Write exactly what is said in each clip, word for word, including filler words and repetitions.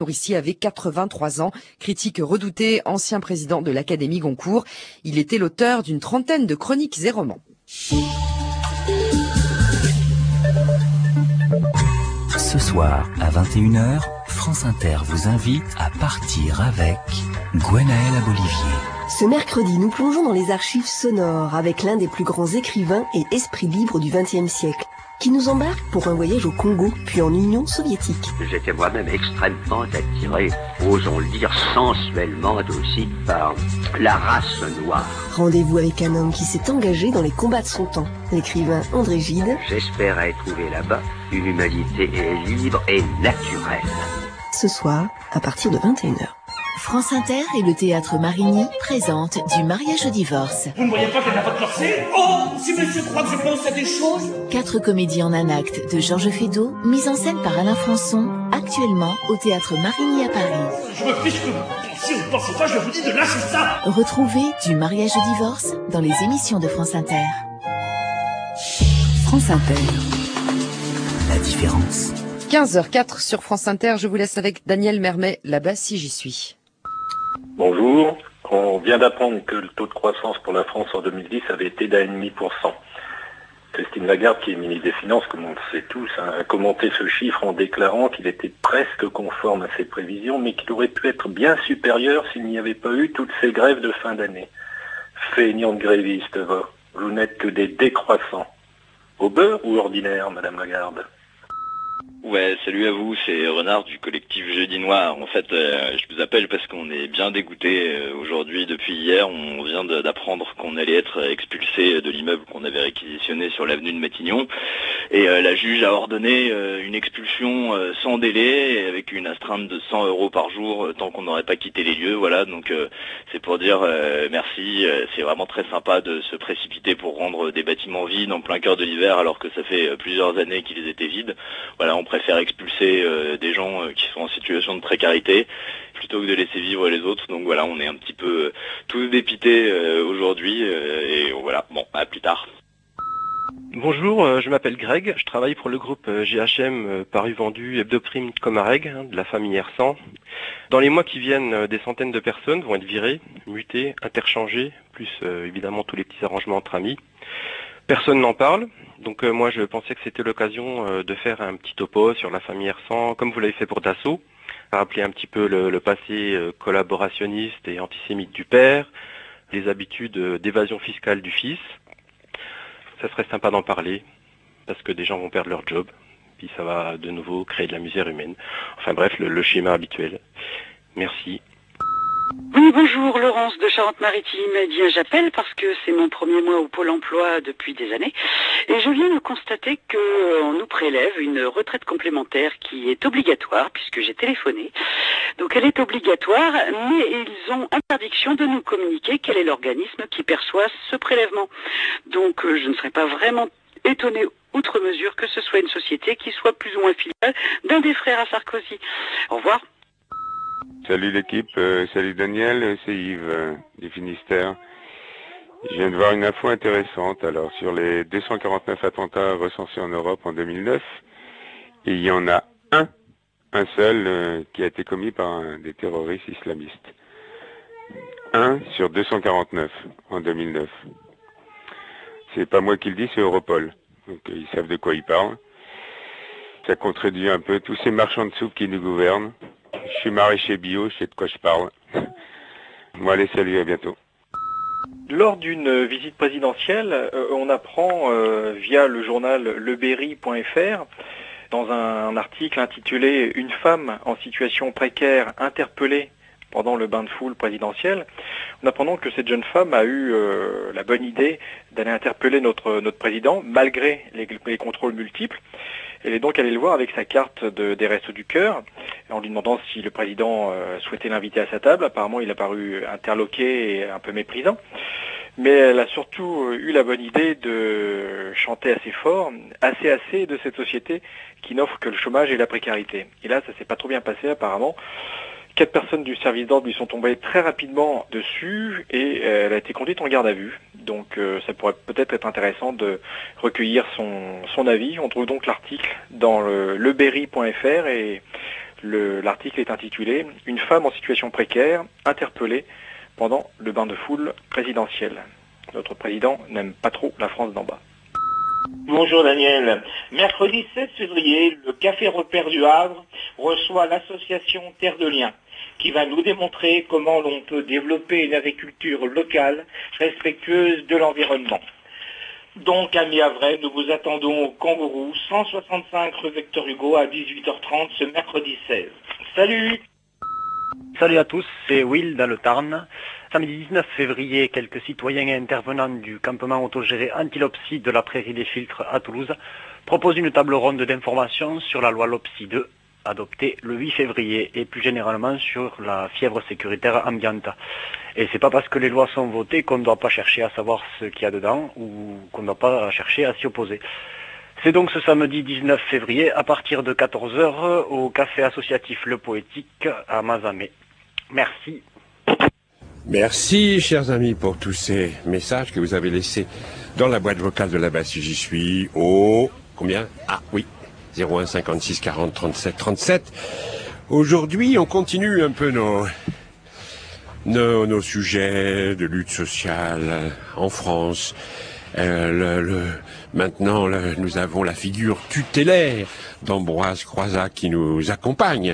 Ici avait quatre-vingt-trois ans, critique redouté, ancien président de l'Académie Goncourt. Il était l'auteur d'une trentaine de chroniques et romans. Ce soir, à vingt et une heures, France Inter vous invite à partir avec Gwenaëlle Abolivier. Ce mercredi, nous plongeons dans les archives sonores avec l'un des plus grands écrivains et esprits libres du vingtième siècle, qui nous embarque pour un voyage au Congo, puis en Union soviétique. J'étais moi-même extrêmement attiré, osons le dire sensuellement aussi, par la race noire. Rendez-vous avec un homme qui s'est engagé dans les combats de son temps, l'écrivain André Gide. J'espérais trouver là-bas une humanité libre et naturelle. Ce soir, à partir de vingt et une heures. France Inter et le Théâtre Marigny présentent Du mariage au divorce. Vous ne voyez pas qu'elle n'a pas de corset? Oh, si monsieur croit que je pense à des choses. Quatre comédies en un acte de Georges Feydeau, mise en scène par Alain Françon, actuellement au Théâtre Marigny à Paris. Je me fiche que vous pensez ou ne pensez pas, je vous dis de lâcher ça. Retrouvez Du mariage au divorce dans les émissions de France Inter. France Inter. La différence. quinze heures quatre sur France Inter, je vous laisse avec Daniel Mermet, là-bas si j'y suis. Bonjour, on vient d'apprendre que le taux de croissance pour la France en deux mille dix avait été d'un virgule cinq pour cent. Christine Lagarde, qui est ministre des Finances, comme on le sait tous, a commenté ce chiffre en déclarant qu'il était presque conforme à ses prévisions, mais qu'il aurait pu être bien supérieur s'il n'y avait pas eu toutes ces grèves de fin d'année. Feignant de grévistes, va. Vous n'êtes que des décroissants. Au beurre ou ordinaire, Madame Lagarde? Ouais, salut à vous, c'est Renard du collectif Jeudi Noir. En fait, euh, je vous appelle parce qu'on est bien dégoûté euh, aujourd'hui. Depuis hier, on vient de, d'apprendre qu'on allait être expulsé de l'immeuble qu'on avait réquisitionné sur l'avenue de Matignon. Et euh, la juge a ordonné euh, une expulsion euh, sans délai, et avec une astreinte de cent euros par jour, euh, tant qu'on n'aurait pas quitté les lieux. Voilà, donc euh, c'est pour dire euh, merci. Euh, c'est vraiment très sympa de se précipiter pour rendre des bâtiments vides en plein cœur de l'hiver, alors que ça fait euh, plusieurs années qu'ils étaient vides. Voilà, on préfère expulser euh, des gens euh, qui sont en situation de précarité plutôt que de laisser vivre les autres. Donc voilà, on est un petit peu euh, tous dépités euh, aujourd'hui euh, et voilà, bon, à plus tard. Bonjour, euh, je m'appelle Greg, je travaille pour le groupe euh, G H M euh, Paru Vendu Hebdoprime Comareg, hein, de la famille R cent. Dans les mois qui viennent, euh, des centaines de personnes vont être virées, mutées, interchangées, plus euh, évidemment tous les petits arrangements entre amis. Personne n'en parle, donc euh, moi je pensais que c'était l'occasion euh, de faire un petit topo sur la famille R cent, comme vous l'avez fait pour Dassault, rappeler un petit peu le, le passé euh, collaborationniste et antisémite du père, les habitudes euh, d'évasion fiscale du fils. Ça serait sympa d'en parler, parce que des gens vont perdre leur job, puis ça va de nouveau créer de la misère humaine. Enfin bref, le, le schéma habituel. Merci. Oui, bonjour, Laurence de Charente-Maritime. Eh bien, j'appelle parce que c'est mon premier mois au Pôle emploi depuis des années. Et je viens de constater qu'on nous prélève une retraite complémentaire qui est obligatoire, puisque j'ai téléphoné. Donc elle est obligatoire, mais ils ont interdiction de nous communiquer quel est l'organisme qui perçoit ce prélèvement. Donc euh, je ne serais pas vraiment étonnée outre mesure que ce soit une société qui soit plus ou moins filiale d'un des frères à Sarkozy. Au revoir. Salut l'équipe, euh, salut Daniel, c'est Yves euh, du Finistère. Je viens de voir une info intéressante. Alors sur les deux cent quarante-neuf attentats recensés en Europe en deux mille neuf, il y en a un, un seul euh, qui a été commis par un, des terroristes islamistes. Un sur deux cent quarante-neuf en deux mille neuf. C'est pas moi qui le dis, c'est Europol. Donc euh, ils savent de quoi ils parlent. Ça contredit un peu tous ces marchands de soupe qui nous gouvernent. Je suis maraîcher bio, je sais de quoi je parle. Bon allez, salut, à bientôt. Lors d'une visite présidentielle, euh, on apprend euh, via le journal leberry point f r, dans un, un article intitulé « Une femme en situation précaire interpellée pendant le bain de foule présidentiel », en apprenant que cette jeune femme a eu euh, la bonne idée d'aller interpeller notre, notre président, malgré les, les contrôles multiples. Elle est donc allée le voir avec sa carte de, des Restos du Cœur, en lui demandant si le président euh, souhaitait l'inviter à sa table. Apparemment, il a paru interloqué et un peu méprisant. Mais elle a surtout eu la bonne idée de chanter assez fort, assez assez de cette société qui n'offre que le chômage et la précarité. Et là, ça s'est pas trop bien passé apparemment. Quatre personnes du service d'ordre lui sont tombées très rapidement dessus et elle a été conduite en garde à vue. Donc euh, ça pourrait peut-être être intéressant de recueillir son, son avis. On trouve donc l'article dans le leberry point f r et Le, l'article est intitulé « Une femme en situation précaire interpellée pendant le bain de foule présidentiel ». Notre président n'aime pas trop la France d'en bas. Bonjour Daniel. Mercredi seize février, le Café Repère du Havre reçoit l'association Terre de Liens, qui va nous démontrer comment l'on peut développer une agriculture locale respectueuse de l'environnement. Donc, amis havrais, nous vous attendons au Kangourou, cent soixante-cinq rue Victor Hugo à dix-huit heures trente ce mercredi seize. Salut! Salut à tous, c'est Will dans le Tarn. Samedi dix-neuf février, quelques citoyens et intervenants du campement autogéré Antilopsie de la Prairie des Filtres à Toulouse proposent une table ronde d'information sur la loi LOPSI deux, adoptée le huit février, et plus généralement sur la fièvre sécuritaire ambiante. Et c'est pas parce que les lois sont votées qu'on ne doit pas chercher à savoir ce qu'il y a dedans ou qu'on ne doit pas chercher à s'y opposer. C'est donc ce samedi dix-neuf février à partir de quatorze heures au café associatif Le Poétique à Mazamet. Merci. Merci, chers amis, pour tous ces messages que vous avez laissés dans la boîte vocale de là-bas si j'y suis au... Combien? Ah, oui, zéro un cinquante-six quarante trente-sept trente-sept. Aujourd'hui, on continue un peu nos... Nos, nos sujets de lutte sociale en France. Euh, le, le, maintenant, le, nous avons la figure tutélaire d'Ambroise Croizat qui nous accompagne.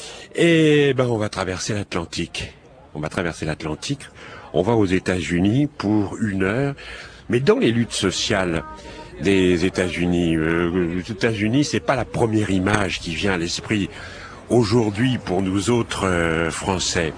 Et ben, on va traverser l'Atlantique. On va traverser l'Atlantique. On va aux États-Unis pour une heure. Mais dans les luttes sociales des États-Unis, euh, les États-Unis, c'est pas la première image qui vient à l'esprit aujourd'hui pour nous autres euh, Français.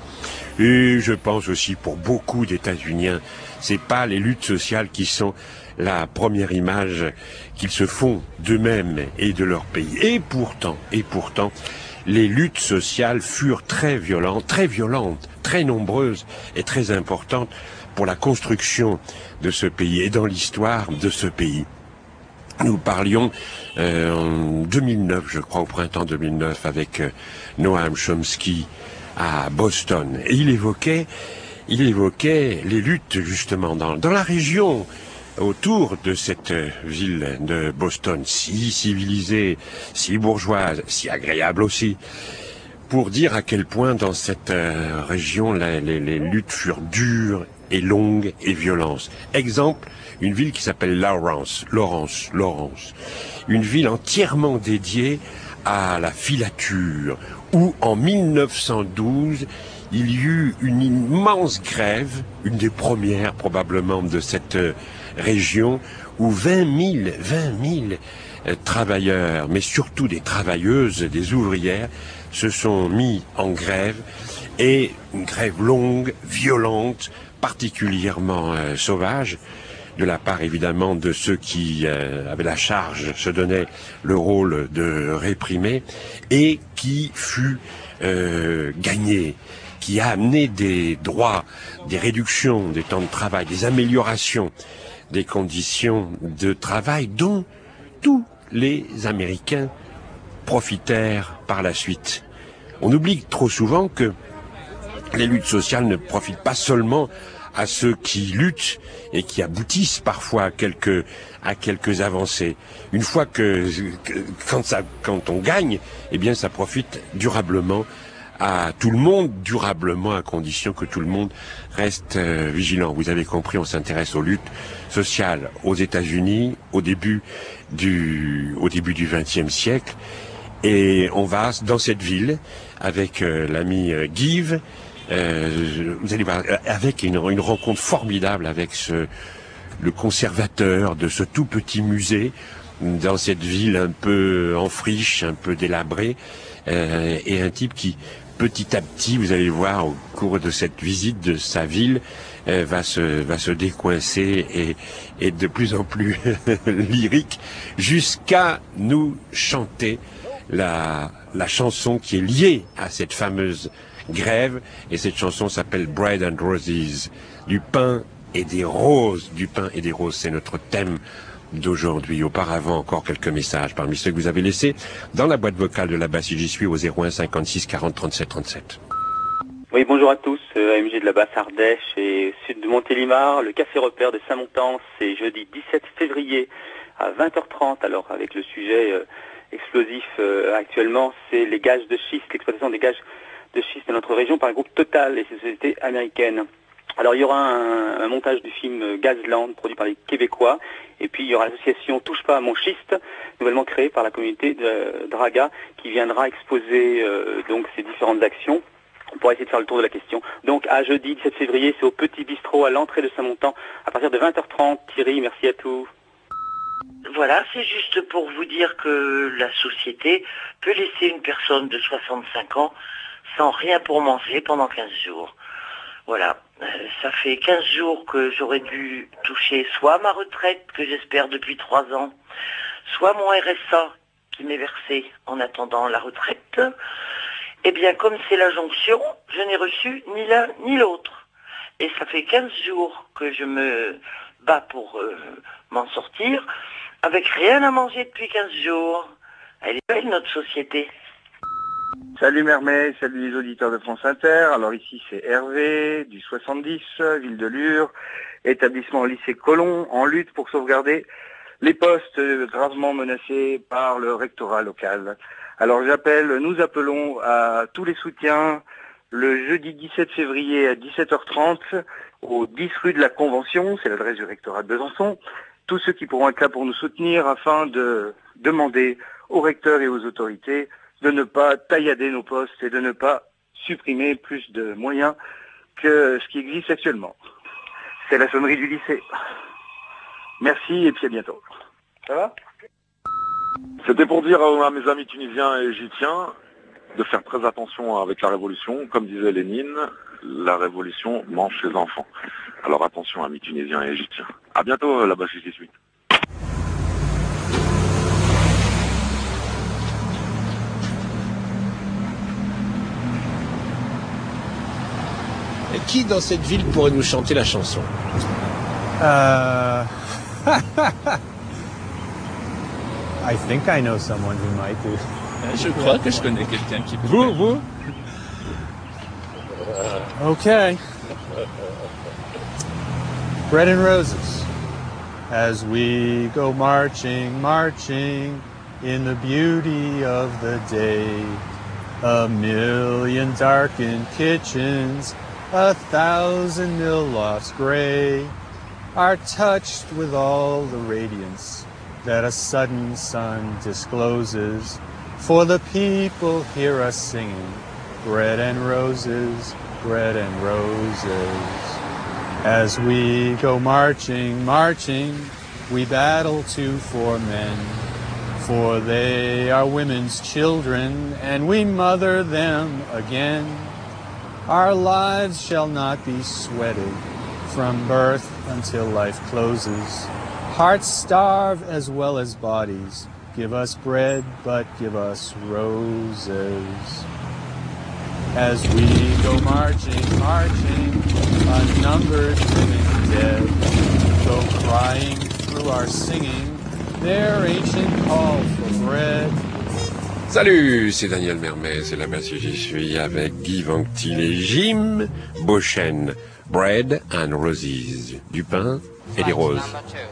Et je pense aussi pour beaucoup d'États-Uniens, c'est pas les luttes sociales qui sont la première image qu'ils se font d'eux-mêmes et de leur pays. Et pourtant, et pourtant, les luttes sociales furent très violentes, très violentes, très nombreuses et très importantes pour la construction de ce pays et dans l'histoire de ce pays. Nous parlions euh, en deux mille neuf, je crois, au printemps deux mille neuf, avec euh, Noam Chomsky à Boston. Et il évoquait, il évoquait les luttes justement dans, dans la région autour de cette ville de Boston, si civilisée, si bourgeoise, si agréable aussi, pour dire à quel point dans cette euh, région la, les, les luttes furent dures et longues et violentes. Exemple, une ville qui s'appelle Lawrence, Lawrence, Lawrence, une ville entièrement dédiée à la filature, où en mille neuf cent douze, il y eut une immense grève, une des premières probablement de cette euh, région, où vingt mille, vingt mille euh, travailleurs, mais surtout des travailleuses, des ouvrières, se sont mis en grève, et une grève longue, violente, particulièrement euh, sauvage, de la part évidemment de ceux qui euh, avaient la charge, se donnaient le rôle de réprimer, et qui fut euh, gagné, qui a amené des droits, des réductions des temps de travail, des améliorations des conditions de travail dont tous les Américains profitèrent par la suite. On oublie trop souvent que les luttes sociales ne profitent pas seulement à ceux qui luttent et qui aboutissent parfois à quelques à quelques avancées. Une fois que, que quand ça quand on gagne, eh bien ça profite durablement à tout le monde, durablement à condition que tout le monde reste euh, vigilant. Vous avez compris, on s'intéresse aux luttes sociales aux États-Unis au début du au début du vingtième siècle, et on va dans cette ville avec euh, l'ami euh, Guive. Euh, vous allez voir, avec une, une rencontre formidable avec ce, le conservateur de ce tout petit musée dans cette ville un peu en friche, un peu délabrée, euh, et un type qui, petit à petit, vous allez voir au cours de cette visite de sa ville, euh, va se va se décoincer et, et de plus en plus lyrique, jusqu'à nous chanter la la chanson qui est liée à cette fameuse grève, et cette chanson s'appelle Bread and Roses, du pain et des roses. Du pain et des roses, c'est notre thème d'aujourd'hui. Auparavant, encore quelques messages parmi ceux que vous avez laissés dans la boîte vocale de là-bas si j'y suis au zéro un cinquante-six quarante trente-sept trente-sept. Oui, bonjour à tous, euh, A M G de la Basse-Ardèche et sud de Montélimar. Le Café Repère de Saint-Montan, c'est jeudi dix-sept février à vingt heures trente, alors avec le sujet euh, explosif euh, actuellement, c'est les gages de schiste, l'exploitation des gages de schiste de notre région par le groupe Total et ses sociétés américaines. Alors il y aura un, un montage du film Gazland, produit par les Québécois, et puis il y aura l'association Touche pas à mon schiste, nouvellement créée par la communauté de Draga, qui viendra exposer euh, donc ces différentes actions. On pourra essayer de faire le tour de la question. Donc à jeudi dix-sept février, c'est au Petit Bistrot à l'entrée de Saint-Montan, à partir de vingt heures trente. Thierry, merci à tous. Voilà, c'est juste pour vous dire que la société peut laisser une personne de soixante-cinq ans sans rien pour manger pendant quinze jours. Voilà, euh, ça fait quinze jours que j'aurais dû toucher soit ma retraite, que j'espère depuis trois ans, soit mon R S A qui m'est versé en attendant la retraite. Eh bien, comme c'est la jonction, je n'ai reçu ni l'un ni l'autre. Et ça fait quinze jours que je me bats pour euh, m'en sortir, avec rien à manger depuis quinze jours. Elle est belle, notre société. Salut Mermet, salut les auditeurs de France Inter. Alors ici c'est Hervé, du soixante-dix, ville de Lure, établissement lycée Colomb, en lutte pour sauvegarder les postes gravement menacés par le rectorat local. Alors j'appelle, nous appelons à tous les soutiens le jeudi dix-sept février à dix-sept heures trente au dix rue de la Convention, c'est l'adresse du rectorat de Besançon, tous ceux qui pourront être là pour nous soutenir afin de demander aux recteurs et aux autorités de ne pas taillader nos postes et de ne pas supprimer plus de moyens que ce qui existe actuellement. C'est la sonnerie du lycée. Merci et puis à bientôt. Ça va ? C'était pour dire à mes amis tunisiens et égyptiens de faire très attention avec la révolution. Comme disait Lénine, la révolution mange ses enfants. Alors attention amis tunisiens et égyptiens. À bientôt là-bas chez j'y suis. Et qui dans cette ville pourrait nous chanter la chanson? Uh, I think I know someone who might do. Je crois que je connais quelqu'un qui peut. Vous, vous? Okay. Bread and roses. As we go marching, marching in the beauty of the day. A million darkened kitchens, a thousand mill lofts gray, are touched with all the radiance that a sudden sun discloses. For the people hear us singing, bread and roses, bread and roses. As we go marching, marching, we battle too for men. For they are women's children, and we mother them again. Our lives shall not be sweated from birth until life closes. Hearts starve as well as bodies. Give us bread, but give us roses. As we go marching, marching, unnumbered living dead, go crying through our singing their ancient call for bread. Salut, c'est Daniel Mermet, c'est là-bas si j'y suis avec Guy Vanctil et Jim Beauchesne. Bread and Roses, du pain et des roses.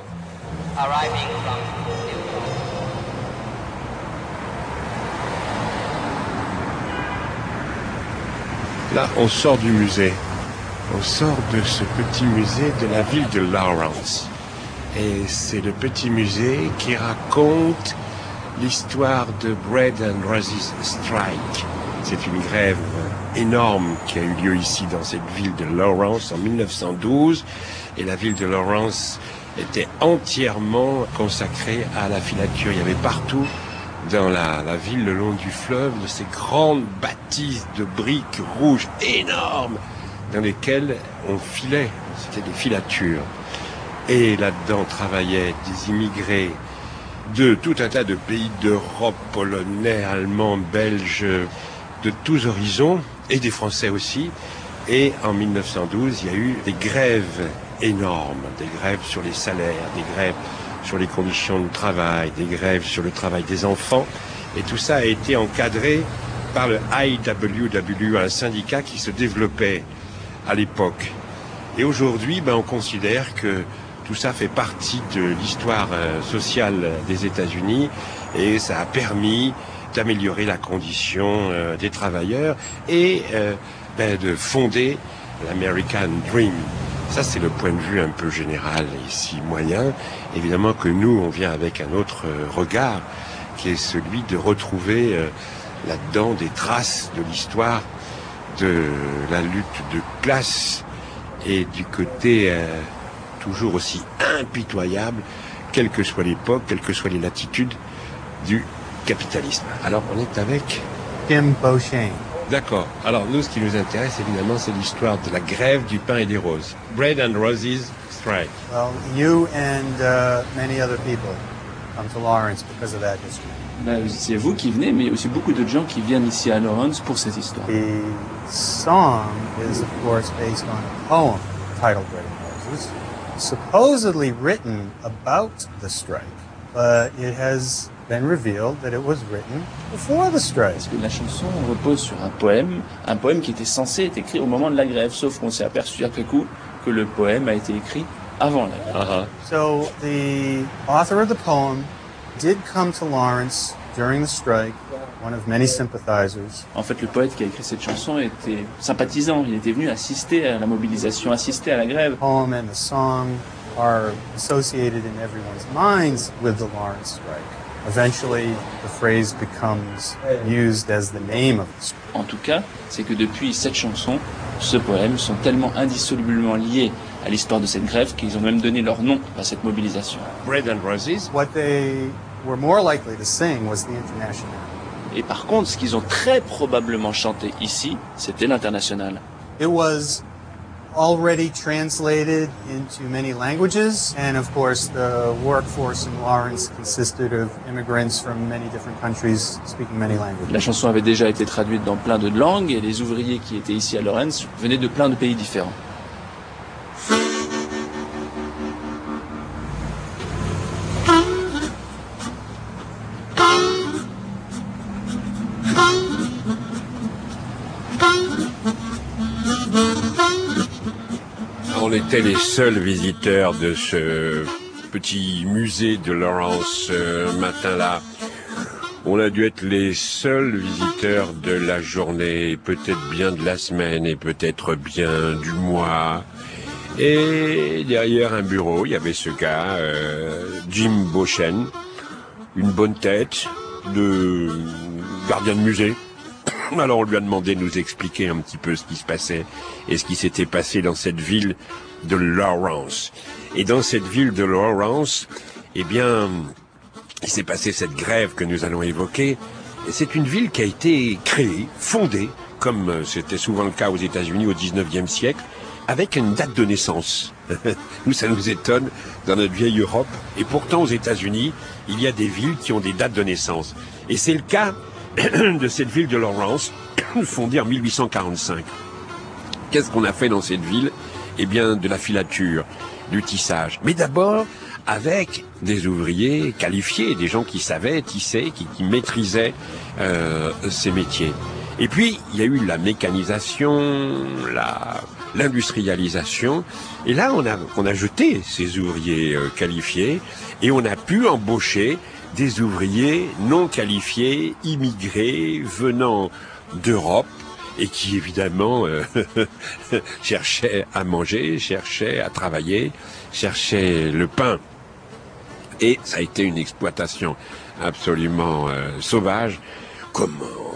Là, on sort du musée. On sort de ce petit musée de la ville de Lawrence. Et c'est le petit musée qui raconte l'histoire de Bread and Roses Strike. C'est une grève énorme qui a eu lieu ici dans cette ville de Lawrence en mille neuf cent douze. Et la ville de Lawrence était entièrement consacrée à la filature. Il y avait partout dans la, la ville, le long du fleuve, de ces grandes bâtisses de briques rouges énormes dans lesquelles on filait. C'était des filatures. Et là-dedans travaillaient des immigrés de tout un tas de pays d'Europe, polonais, allemands, belges, de tous horizons, et des Français aussi. Et en mille neuf cent douze, il y a eu des grèves énormes, des grèves sur les salaires, des grèves sur les conditions de travail, des grèves sur le travail des enfants. Et tout ça a été encadré par le I W W, un syndicat qui se développait à l'époque. Et aujourd'hui, ben, on considère que tout ça fait partie de l'histoire euh, sociale des États-Unis et ça a permis d'améliorer la condition euh, des travailleurs et euh, ben, de fonder l'American Dream. Ça, c'est le point de vue un peu général ici, moyen. Évidemment que nous, on vient avec un autre euh, regard, qui est celui de retrouver euh, là-dedans des traces de l'histoire de la lutte de classe et du côté euh, toujours aussi impitoyable, quelle que soit l'époque, quelles que soient les latitudes du capitalisme. Alors, on est avec Kim Beauchesne. D'accord. Alors, nous, ce qui nous intéresse, évidemment, c'est l'histoire de la grève du pain et des roses. Bread and Roses strike. Well, you and uh, many other people come to Lawrence because of that history. Ben, c'est vous qui venez, mais il y a aussi beaucoup de gens qui viennent ici à Lawrence pour cette histoire. The song is, of course, based on a poem titled Bread and Roses, supposedly written about the strike, but it has been revealed that it was written before the strike. Parce que la chanson repose sur un poème, un poème qui était censé être écrit au moment de la grève, sauf qu'on s'est aperçu après coup que le poème a été écrit avant la grève. Uh-huh. So the author of the poem did come to Lawrence during the strike, one of many sympathizers. En fait, le poète qui a écrit cette chanson était sympathisant. Il était venu assister à la mobilisation, assister à la grève. The poem and the song are associated in everyone's minds with the Lawrence strike. Eventually, the phrase becomes used as the name of the strike. En tout cas, c'est que depuis cette chanson, ce poème sont tellement indissolublement liés à l'histoire de cette grève qu'ils ont même donné leur nom à cette mobilisation. Bread and Roses. What they were more likely to sing was the International. Et par contre, ce qu'ils ont très probablement chanté ici, c'était l'International. It was already translated into many languages, and of course the workforce in Lawrence consisted of immigrants from many different countries speaking many languages. La chanson avait déjà été traduite dans plein de langues et les ouvriers qui étaient ici à Lawrence venaient de plein de pays différents. On était les seuls visiteurs de ce petit musée de Lawrence ce matin-là. On a dû être les seuls visiteurs de la journée, peut-être bien de la semaine et peut-être bien du mois. Et derrière un bureau, il y avait ce gars, euh, Jim Beauchesne, une bonne tête de gardien de musée. Alors on lui a demandé de nous expliquer un petit peu ce qui se passait et ce qui s'était passé dans cette ville de Lawrence. Et dans cette ville de Lawrence, eh bien, il s'est passé cette grève que nous allons évoquer. Et c'est une ville qui a été créée, fondée, comme c'était souvent le cas aux États-Unis au dix-neuvième siècle, avec une date de naissance. Nous, ça nous étonne dans notre vieille Europe. Et pourtant, aux États-Unis, il y a des villes qui ont des dates de naissance. Et c'est le cas de cette ville de Lawrence, fondée en mille huit cent quarante-cinq. Qu'est-ce qu'on a fait dans cette ville? Eh bien, de la filature, du tissage. Mais d'abord, avec des ouvriers qualifiés, des gens qui savaient tisser, qui, qui maîtrisaient euh, ces métiers. Et puis, il y a eu la mécanisation, la, l'industrialisation. Et là, on a, on a jeté ces ouvriers euh, qualifiés et on a pu embaucher des ouvriers non qualifiés, immigrés, venant d'Europe, et qui évidemment euh, cherchaient à manger, cherchaient à travailler, cherchaient le pain. Et ça a été une exploitation absolument euh, sauvage, comme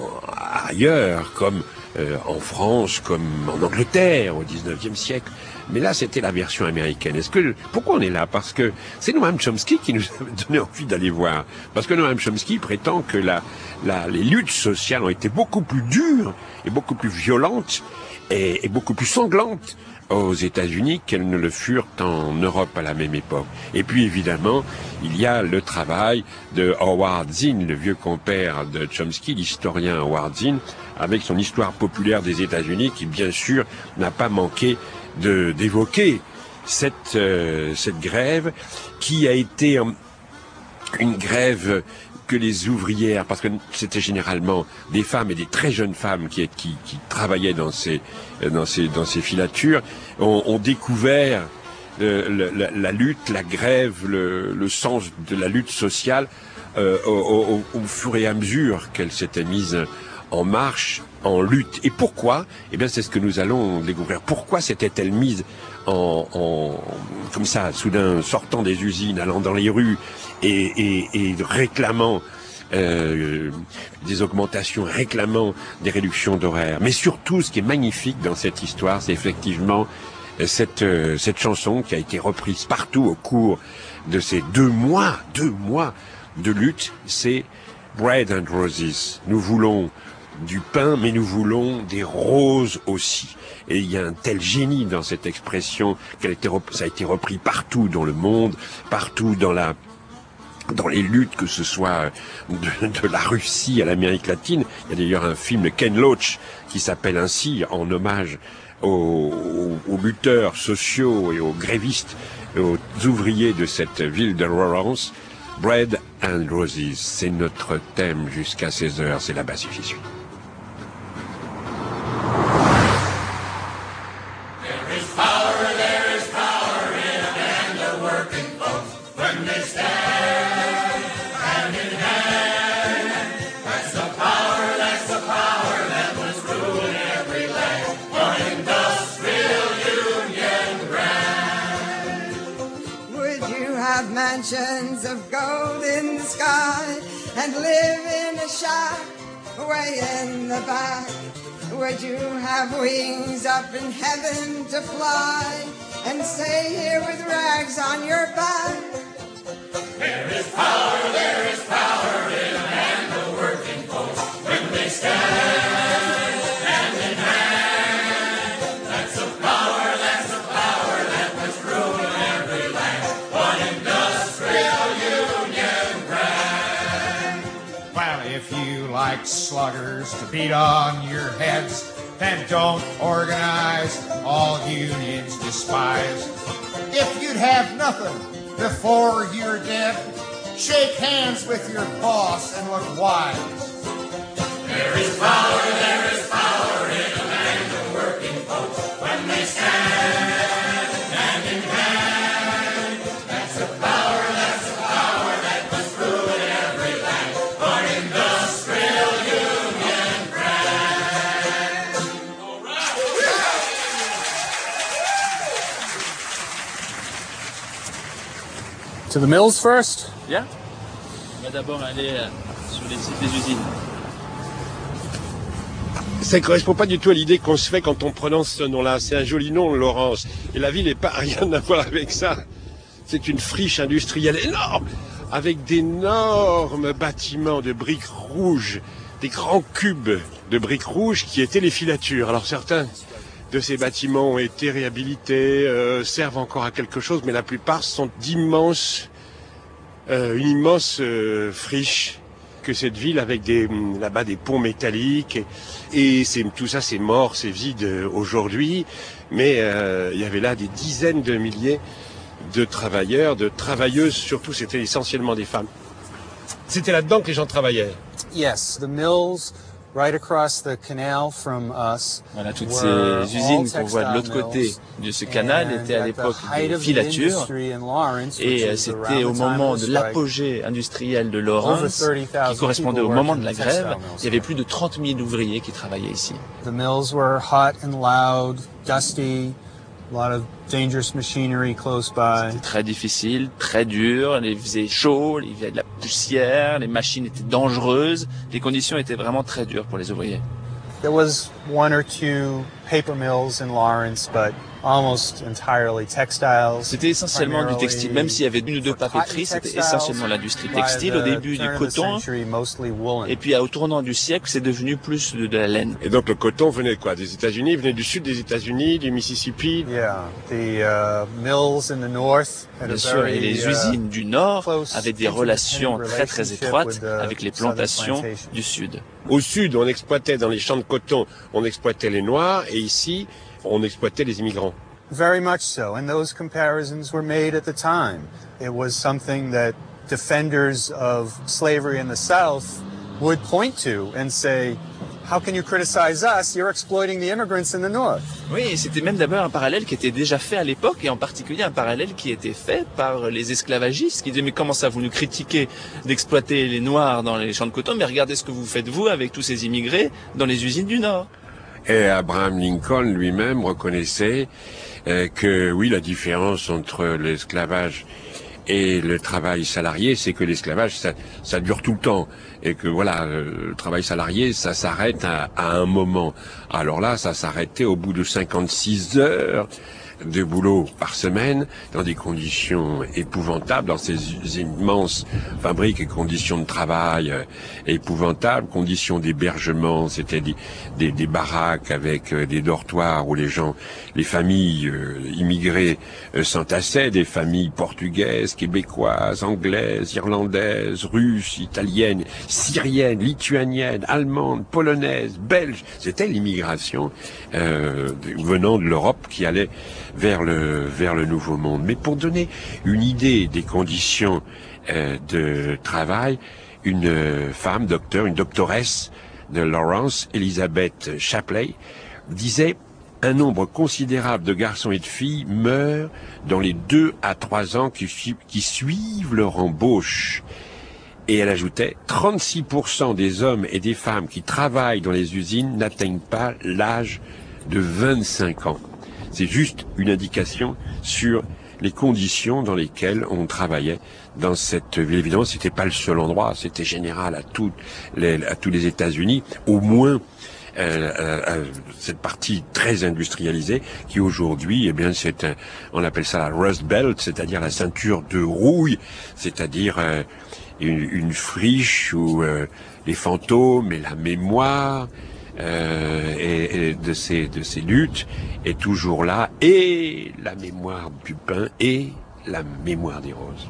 ailleurs, comme euh, en France, comme en Angleterre au dix-neuvième siècle. Mais là, c'était la version américaine. Est-ce que pourquoi on est là? Parce que c'est Noam Chomsky qui nous a donné envie d'aller voir. Parce que Noam Chomsky prétend que la, la, les luttes sociales ont été beaucoup plus dures et beaucoup plus violentes et, et beaucoup plus sanglantes aux États-Unis qu'elles ne le furent en Europe à la même époque. Et puis évidemment, il y a le travail de Howard Zinn, le vieux compère de Chomsky, l'historien Howard Zinn, avec son histoire populaire des États-Unis, qui bien sûr n'a pas manqué de d'évoquer cette euh, cette grève qui a été euh, une grève que les ouvrières, parce que c'était généralement des femmes et des très jeunes femmes qui qui, qui travaillaient dans ces dans ces dans ces filatures, ont, ont découvert le, le, la, la lutte, la grève, le, le sens de la lutte sociale euh, au, au, au fur et à mesure qu'elle s'était mise en marche, en lutte. Et pourquoi? Eh bien, c'est ce que nous allons découvrir. Pourquoi s'était-elle mise en, en comme ça, soudain, sortant des usines, allant dans les rues et, et, et réclamant euh, des augmentations, réclamant des réductions d'horaires. Mais surtout, ce qui est magnifique dans cette histoire, c'est effectivement cette, euh, cette chanson qui a été reprise partout au cours de ces deux mois, deux mois de lutte, c'est Bread and Roses. Nous voulons du pain, mais nous voulons des roses aussi. Et il y a un tel génie dans cette expression qu'elle a été, ça a été repris partout dans le monde, partout dans la, dans les luttes, que ce soit de, de la Russie à l'Amérique latine. Il y a d'ailleurs un film de Ken Loach qui s'appelle ainsi, en hommage aux, aux, aux lutteurs sociaux et aux grévistes, et aux ouvriers de cette ville de Lawrence. Bread and Roses, c'est notre thème jusqu'à seize heures, c'est la basse J suis. Mansions of gold in the sky and live in a shack way in the back. Would you have wings up in heaven to fly and stay here with rags on your back? There is power, there is power in a hand of working folks when they stand hand in hand. That's a power, that's a power that must rule every land. One industrial union brand. Well, if you like sluggers to beat on your heads, then don't organize, all unions despise. If you'd have nothing before you're dead, shake hands with your boss and look wise. There is power, there is power in a land of working folks when they stand hand in hand. That's a power, that's a power that must rule in every land. One industrial union brand. All right. To the mills first? Bien. On va d'abord aller euh, sur les sites des usines. Ça ne correspond pas du tout à l'idée qu'on se fait quand on prononce ce nom-là. C'est un joli nom, Laurence. Et la ville n'est pas rien à voir avec ça. C'est une friche industrielle énorme, avec d'énormes bâtiments de briques rouges, des grands cubes de briques rouges qui étaient les filatures. Alors certains de ces bâtiments ont été réhabilités, euh, servent encore à quelque chose, mais la plupart sont d'immenses, euh, une immense euh, friche que cette ville avec des là-bas des ponts métalliques et, et c'est tout ça c'est mort, c'est vide aujourd'hui, mais euh, il y avait là des dizaines de milliers de travailleurs, de travailleuses, surtout c'était essentiellement des femmes. C'était là-dedans que les gens travaillaient. Yes, the mills right across the canal from us. Voilà, toutes ces usines qu'on voit de l'autre côté de ce canal étaient à l'époque des filatures et c'était au moment de l'apogée industrielle de Lawrence qui correspondait au moment de la grève. Il y avait plus de trente mille ouvriers qui travaillaient ici. The mills were hot and loud, dusty. A lot of dangerous machinery close by. C'était très difficile, très dur, il faisait chaud, il y avait de la poussière, les machines étaient dangereuses, les conditions étaient vraiment très dures pour les ouvriers. There was one or two paper mills in Lawrence, but almost entirely textiles. C'était essentiellement du textile, même s'il y avait une ou deux papeteries, c'était essentiellement l'industrie textile, au début du coton, et puis au tournant du siècle, c'est devenu plus de, de la laine. Et donc le coton venait de quoi? Des États-Unis, venait du sud des États-Unis, du Mississippi. Yeah, the uh, mills in the north. Bien sûr, et les usines du nord avaient des relations très très étroites avec les plantations du sud. Au sud, on exploitait dans les champs de coton, on exploitait les Noirs, et ici, on exploitait les immigrants. Very much so, and those comparisons were made at the time. It was something that defenders of slavery in the South would point to and say, how can you criticize us? You're exploiting the immigrants in the North. Oui, et c'était même d'abord un parallèle qui était déjà fait à l'époque, et en particulier un parallèle qui était fait par les esclavagistes, qui disaient mais comment ça vous nous critiquez d'exploiter les Noirs dans les champs de coton, mais regardez ce que vous faites vous avec tous ces immigrés dans les usines du Nord. Et Abraham Lincoln lui-même reconnaissait euh, que oui, la différence entre l'esclavage et le travail salarié, c'est que l'esclavage, ça, ça dure tout le temps. Et que voilà, le travail salarié, ça s'arrête à, à un moment. Alors là, ça s'arrêtait au bout de cinquante-six heures de boulot par semaine, dans des conditions épouvantables, dans ces immenses fabriques et conditions de travail euh, épouvantables, conditions d'hébergement, c'était des, des, des baraques avec euh, des dortoirs où les gens, les familles euh, immigrées euh, s'entassaient, des familles portugaises, québécoises, anglaises, irlandaises, russes, italiennes, syriennes, lituaniennes, allemandes, polonaises, belges. C'était l'immigration euh, venant de l'Europe qui allait vers le vers le Nouveau Monde. Mais pour donner une idée des conditions euh, de travail, une euh, femme docteur, une doctoresse de Lawrence, Elizabeth Shapley, disait un nombre considérable de garçons et de filles meurent dans les deux à trois ans qui, qui suivent leur embauche. Et elle ajoutait, trente-six pour cent des hommes et des femmes qui travaillent dans les usines n'atteignent pas l'âge de vingt-cinq ans. C'est juste une indication sur les conditions dans lesquelles on travaillait dans cette ville. Évidemment, c'était pas le seul endroit, c'était général à, tout les, à tous les États-Unis, au moins euh, euh, cette partie très industrialisée qui aujourd'hui, eh bien, c'est un, on appelle ça la Rust Belt, c'est-à-dire la ceinture de rouille, c'est-à-dire euh, une, une friche où euh, les fantômes et la mémoire Euh, et, et de ces de ces luttes est toujours là, et la mémoire du pain et la mémoire des roses.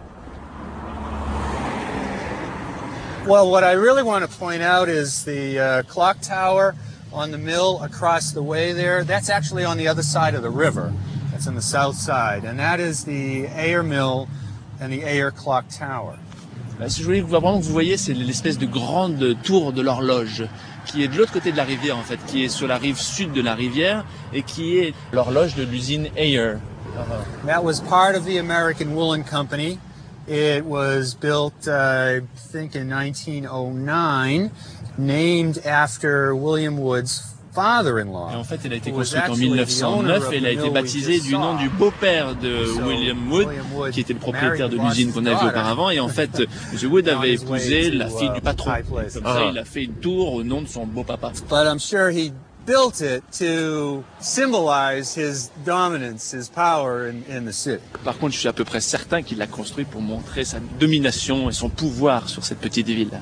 Well, what I really want to point out is the uh, clock tower on the mill across the way there. That's actually on the other side of the river. That's on the south side, and that is the Ayer Mill and the Ayer Clock Tower. Ce que je voulais vraiment que vous voyez, c'est l'espèce de grande tour de l'horloge qui est de l'autre côté de la rivière, en fait, qui est sur la rive sud de la rivière et qui est l'horloge de l'usine Ayer. Uh-huh. That was part of the American Woolen Company. It was built, uh, I think, in nineteen oh nine, named after William Wood's father-in-law. Et en fait, elle a été construite en mille neuf cent neuf et elle a été baptisée du nom du beau-père de William Wood, qui était le propriétaire de l'usine qu'on a vue auparavant. Et en fait, M. Wood avait épousé la fille du patron. Comme ça, il a fait une tour au nom de son beau-papa. But I'm sure he built it to symbolize his dominance, his power in, in the city. Par contre, je suis à peu près certain qu'il l'a construit pour montrer sa domination et son pouvoir sur cette petite ville.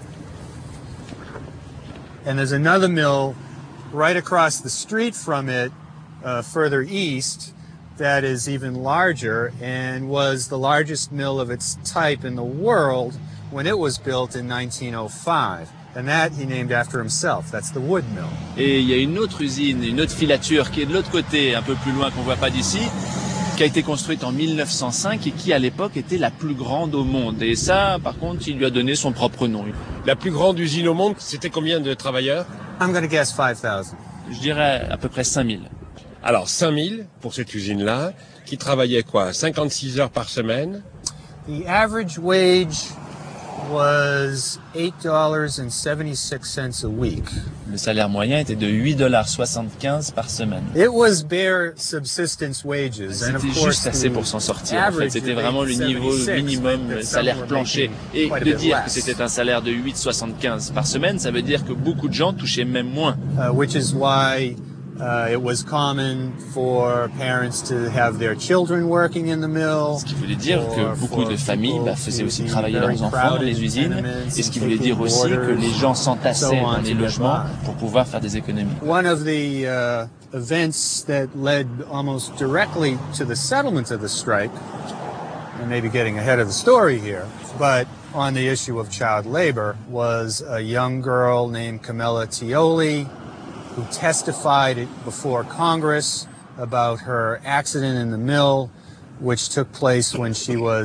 And there's another mill right across the street from it, uh, further east, that is even larger and was the largest mill of its type in the world when it was built in nineteen oh five. And that he named after himself. That's the Wood Mill. Et il y a une autre usine, une autre filature qui est de l'autre côté, un peu plus loin qu'on voit pas d'ici, qui a été construite en mille neuf cent cinq et qui à l'époque était la plus grande au monde. Et ça, par contre, il lui a donné son propre nom. La plus grande usine au monde, c'était combien de travailleurs? I'm going to guess five thousand. Je dirais à peu près cinq mille. Alors cinq mille pour cette usine-là, qui travaillait quoi, cinquante-six heures par semaine? The average wage was eight dollars and seventy-six cents a week. Le salaire moyen était de huit dollars soixante-quinze par semaine. It was bare subsistence wages. C'était juste assez pour s'en sortir. En fait, c'était vraiment le niveau minimum, le salaire plancher. Et de dire que c'était un salaire de huit dollars soixante-quinze par semaine, ça veut dire que beaucoup de gens touchaient même moins. Uh, which is why Uh, it was common for parents to have their children working in the mill. Ce qui voulait dire que beaucoup de familles bah, faisaient aussi travailler leurs enfants dans les usines, et ce qui voulait dire aussi que les gens s'entassaient dans les logements pour pouvoir faire des économies. One of the uh, events that led almost directly to the settlement of the strike, and maybe getting ahead of the story here, but on the issue of child labor, was a young girl named Camilla Tioli, who testified before Congress about her accident in the mill, which took place when she was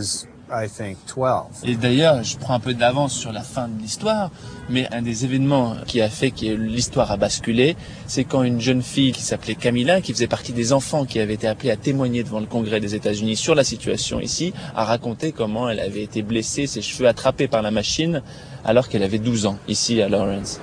I think, twelve. Et d'ailleurs, je prends un peu d'avance sur la fin de l'histoire, mais un des événements qui a fait que l'histoire a basculé, c'est quand une jeune fille qui s'appelait Camilla, qui faisait partie des enfants qui avaient été appelés à témoigner devant le Congrès des États-Unis sur la situation ici, a raconté comment elle avait été blessée, ses cheveux attrapés par la machine, alors qu'elle avait douze ans, ici à Lawrence.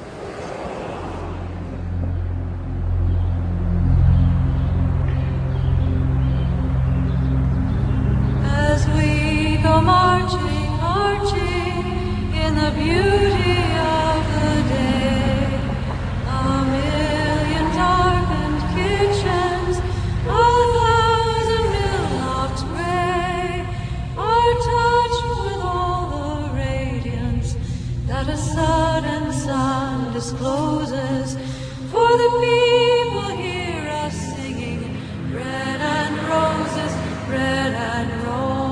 Marching, marching in the beauty of the day. A million darkened kitchens, a thousand mill-lofts gray, are touched with all the radiance that a sudden sun discloses. For the people hear us singing, bread and roses, bread and roses.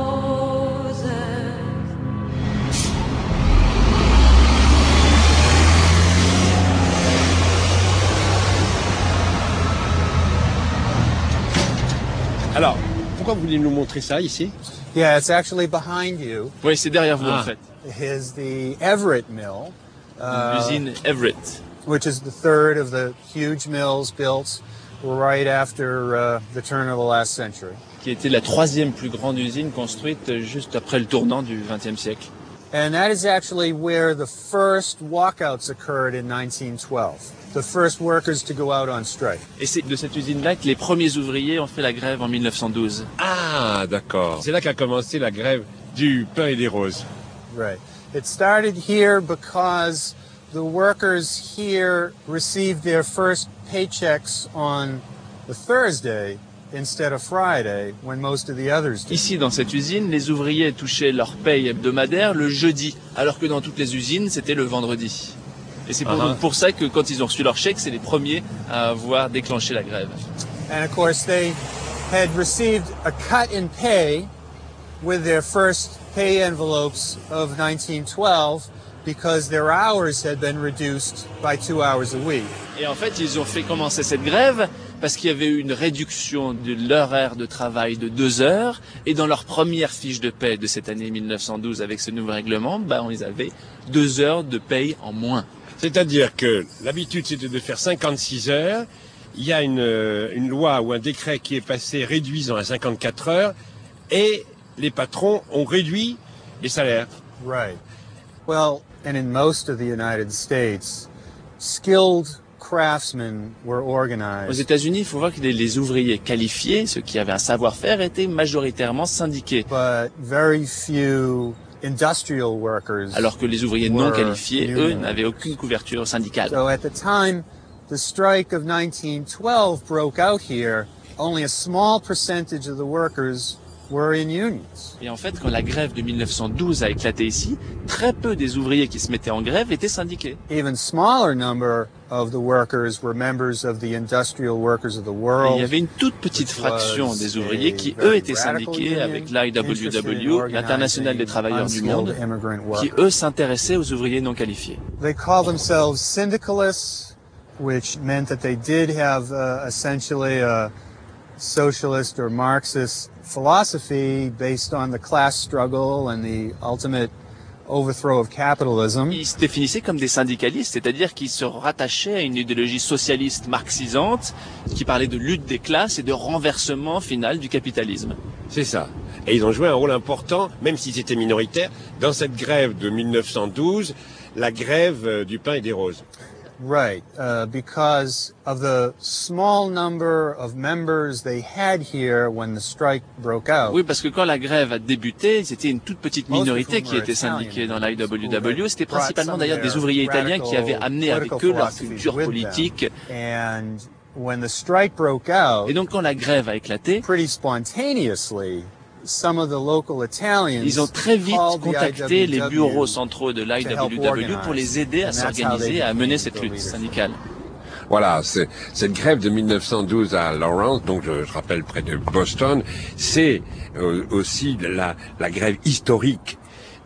Alors, pourquoi vous voulez nous montrer ça ici? Yeah, it's actually behind you. Oui, c'est derrière vous ah. en fait. Is the Everett mill. Uh, L'usine Everett. Which is the third of the huge mills built right after uh, the turn of the last century. Qui était la troisième plus grande usine construite juste après le tournant du vingtième siècle. And that is actually where the first walkouts occurred in nineteen twelve. The first workers to go out on strike. Et c'est de cette usine-là que les premiers ouvriers ont fait la grève en mille neuf cent douze. Ah, d'accord. C'est là qu'a commencé la grève du pain et des roses. Right. It started here because the workers here received their first paychecks on the Thursday instead of Friday, when most of the others did. Ici, dans cette usine, les ouvriers touchaient leur paye hebdomadaire le jeudi, alors que dans toutes les usines, c'était le vendredi. Et c'est pour, uh-huh. pour ça que quand ils ont reçu leur chèque, c'est les premiers à avoir déclenché la grève. And of course, they had received a cut in pay with their first pay envelopes of nineteen twelve because their hours had been reduced by two hours a week. Et en fait, ils ont fait commencer cette grève parce qu'il y avait eu une réduction de leur heure de travail de deux heures. Et dans leur première fiche de paie de cette année mille neuf cent douze, avec ce nouveau règlement, bah, on les avait deux heures de paye en moins. C'est-à-dire que l'habitude, c'était de faire cinquante-six heures. Il y a une, une loi ou un décret qui est passé réduisant à cinquante-quatre heures. Et les patrons ont réduit les salaires. Right. Well, and in most of the United States, skilled craftsmen were organized. Aux États-Unis, il faut voir que les ouvriers qualifiés, ceux qui avaient un savoir-faire, étaient majoritairement syndiqués. But very few industrial workers. Alors que les ouvriers non qualifiés, eux, n'avaient aucune couverture syndicale. So at the time the strike of nineteen twelve broke out here, only a small percentage of the workers were in unions. Et en fait, quand la grève de mille neuf cent douze a éclaté ici, très peu des ouvriers qui se mettaient en grève étaient syndiqués. Even smaller number of the workers were members of the Industrial Workers of the World. Et il y avait une toute petite fraction des ouvriers qui, eux, étaient syndiqués avec l'I W W, l'Internationale des travailleurs du monde, qui, eux, s'intéressaient aux ouvriers non qualifiés. They call themselves syndicalists, which meant that they did have uh, essentially a socialist or Marxist philosophy based on the class struggle and the ultimate overthrow of capitalism. Ils se définissaient comme des syndicalistes, c'est-à-dire qu'ils se rattachaient à une idéologie socialiste marxisante qui parlait de lutte des classes et de renversement final du capitalisme. C'est ça. Et ils ont joué un rôle important, même s'ils étaient minoritaires, dans cette grève de mille neuf cent douze, la grève du pain et des roses. Right, uh, because of the small number of members they had here when the strike broke out. Oui, parce que quand la grève a débuté, c'était une toute petite minorité qui était syndiquée dans l'I W W. C'était principalement d'ailleurs des ouvriers italiens qui avaient amené avec eux leur culture politique. And when the strike broke out, et donc quand la grève a éclaté, pretty spontaneously, some of the local Italians ils ont très vite contacté les bureaux centraux de l'I W W pour les aider à s'organiser et à mener cette lutte syndicale. Voilà, cette grève de mille neuf cent douze à Lawrence, donc je, je rappelle près de Boston, c'est euh, aussi la, la grève historique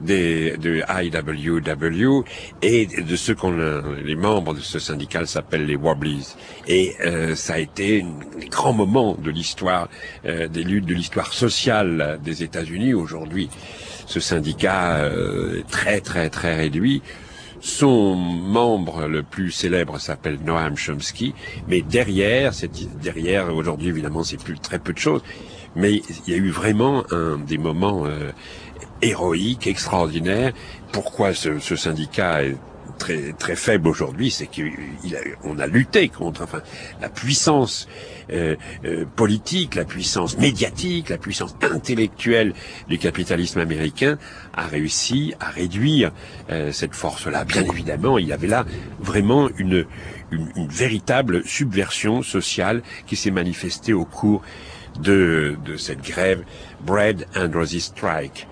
des, de I W W et de ceux qu'on, les membres de ce syndicat s'appellent les Wobblies. Et euh, ça a été un grand moment de l'histoire euh, des luttes, de l'histoire sociale des États-Unis. Aujourd'hui, ce syndicat euh, est très très très réduit. Son membre le plus célèbre s'appelle Noam Chomsky, mais derrière, c'est, derrière aujourd'hui évidemment c'est plus très peu de choses, mais il y a eu vraiment un des moments euh, héroïques, extraordinaires. Pourquoi ce, ce syndicat est très très faible aujourd'hui, c'est qu'on a, a lutté contre enfin la puissance euh, euh, politique, la puissance médiatique, la puissance intellectuelle du capitalisme américain a réussi à réduire euh, cette force-là. Bien évidemment, il y avait là vraiment une, une, une véritable subversion sociale qui s'est manifestée au cours de, de cette grève Bread and Roses Strike.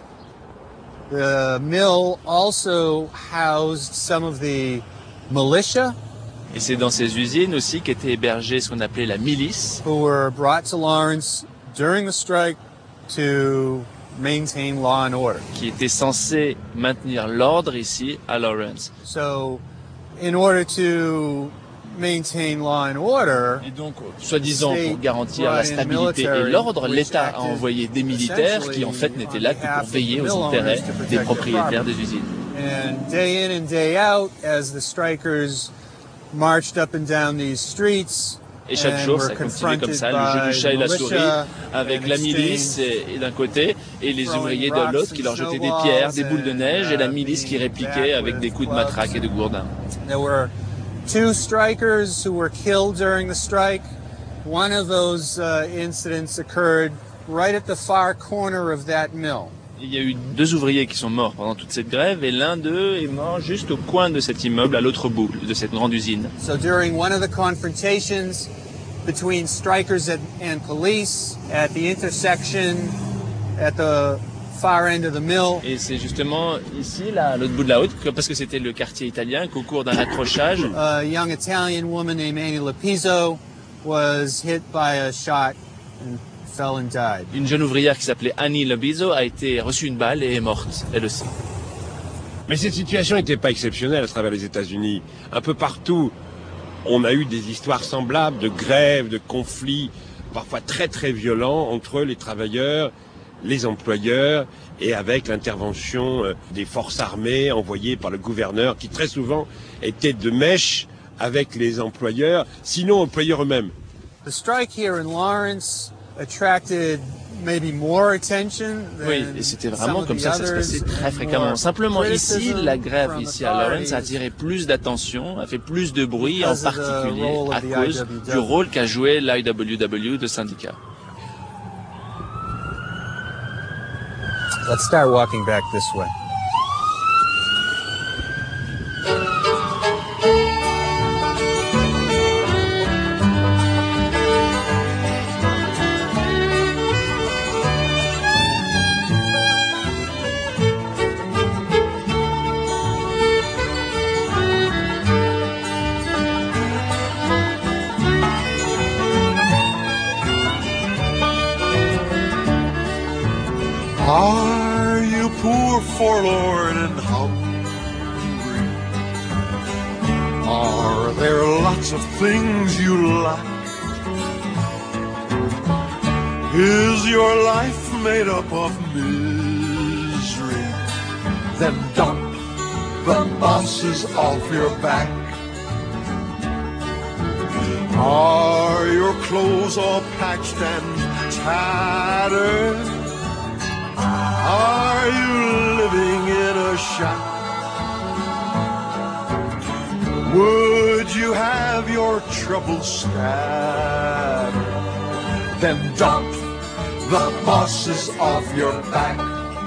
The mill also housed some of the militia. Et c'est dans ces usines aussi qu'était hébergée ce qu'on appelait la milice. Who were brought to Lawrence during the strike to maintain law and order. Qui était censée maintenir l'ordre ici à Lawrence. So, in order to maintain law and order, et donc, soi-disant pour garantir la stabilité et l'ordre, l'État a envoyé des militaires qui en fait n'étaient là que pour veiller aux intérêts des propriétaires des usines. And day in and day out, as the strikers marched up and down these streets, et chaque jour, ça continuait comme ça, le jeu du chat et la souris, avec la milice et, et d'un côté, et les ouvriers de l'autre qui leur jetaient des pierres, des boules de neige, et la milice qui répliquait avec des coups de matraque et de gourdin. Two strikers who were killed during the strike. One of those uh, incidents occurred right at the far corner of that mill. Il y a eu deux ouvriers qui sont morts pendant toute cette grève et l'un d'eux est mort juste au coin de cet immeuble à l'autre bout de cette grande usine. So during one of the confrontations between strikers and, and police at the intersection at the far end of the mill. Et c'est justement ici, là, à l'autre bout de la route, parce que c'était le quartier italien, qu'au cours d'un accrochage, a young Italian woman named Annie Lapizzo was hit by a shot and fell and died. Une jeune ouvrière qui s'appelait Annie Lapizzo a été reçue une balle et est morte, elle aussi. Mais cette situation n'était pas exceptionnelle à travers les États-Unis. Un peu partout, on a eu des histoires semblables de grèves, de conflits, parfois très très violents entre les travailleurs, les employeurs et avec l'intervention des forces armées envoyées par le gouverneur qui très souvent étaient de mèche avec les employeurs, sinon employeurs eux-mêmes. The strike here in Lawrence attracted maybe more attention than oui, et c'était vraiment comme ça que ça se passait très fréquemment. Simplement ici, la grève ici à Lawrence a attiré plus d'attention, a fait plus de bruit, en particulier à cause du rôle qu'a joué l'I W W de syndicat. Let's start walking back this way. Are you poor, forlorn, and hungry? Are there lots of things you lack? Is your life made up of misery? Then dump the bosses off your back. Are your clothes all patched and tattered? Are you living in a shack? Would you have your troubles scattered? Then dump the bosses off your back.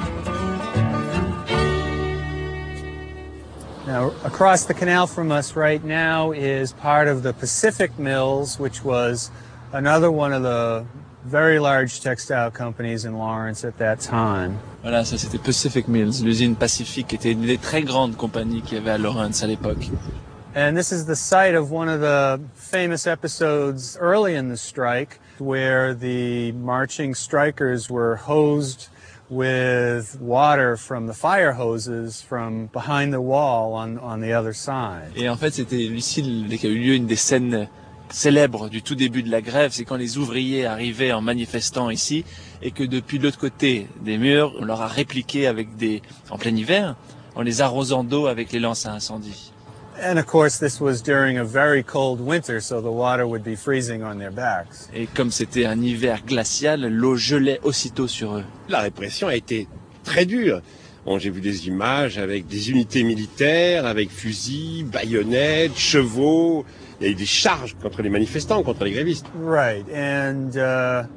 Now, across the canal from us right now is part of the Pacific Mills, which was another one of the very large textile companies in Lawrence at that time. Voilà, ça c'était Pacific Mills, l'usine Pacifique, qui était une des très grandes compagnies qu'il y avait à Lawrence à l'époque. And this is the site of one of the famous episodes early in the strike, where the marching strikers were hosed with water from the fire hoses from behind the wall on, on the other side. Et en fait, c'était ici qu'a eu lieu une des scènes célèbres du tout début de la grève, c'est quand les ouvriers arrivaient en manifestant ici et que depuis l'autre côté des murs, on leur a répliqué avec des, en plein hiver, en les arrosant d'eau avec les lances à incendie. And of course, this was during a very cold winter, so the water would be freezing on their backs. Et comme c'était un hiver glacial, l'eau gelait aussitôt sur eux. La répression a été très dure. Bon, j'ai vu des images avec des unités militaires, avec fusils, baïonnettes, chevaux. Il y a eu des charges contre les manifestants, contre les grévistes. Right, and uh,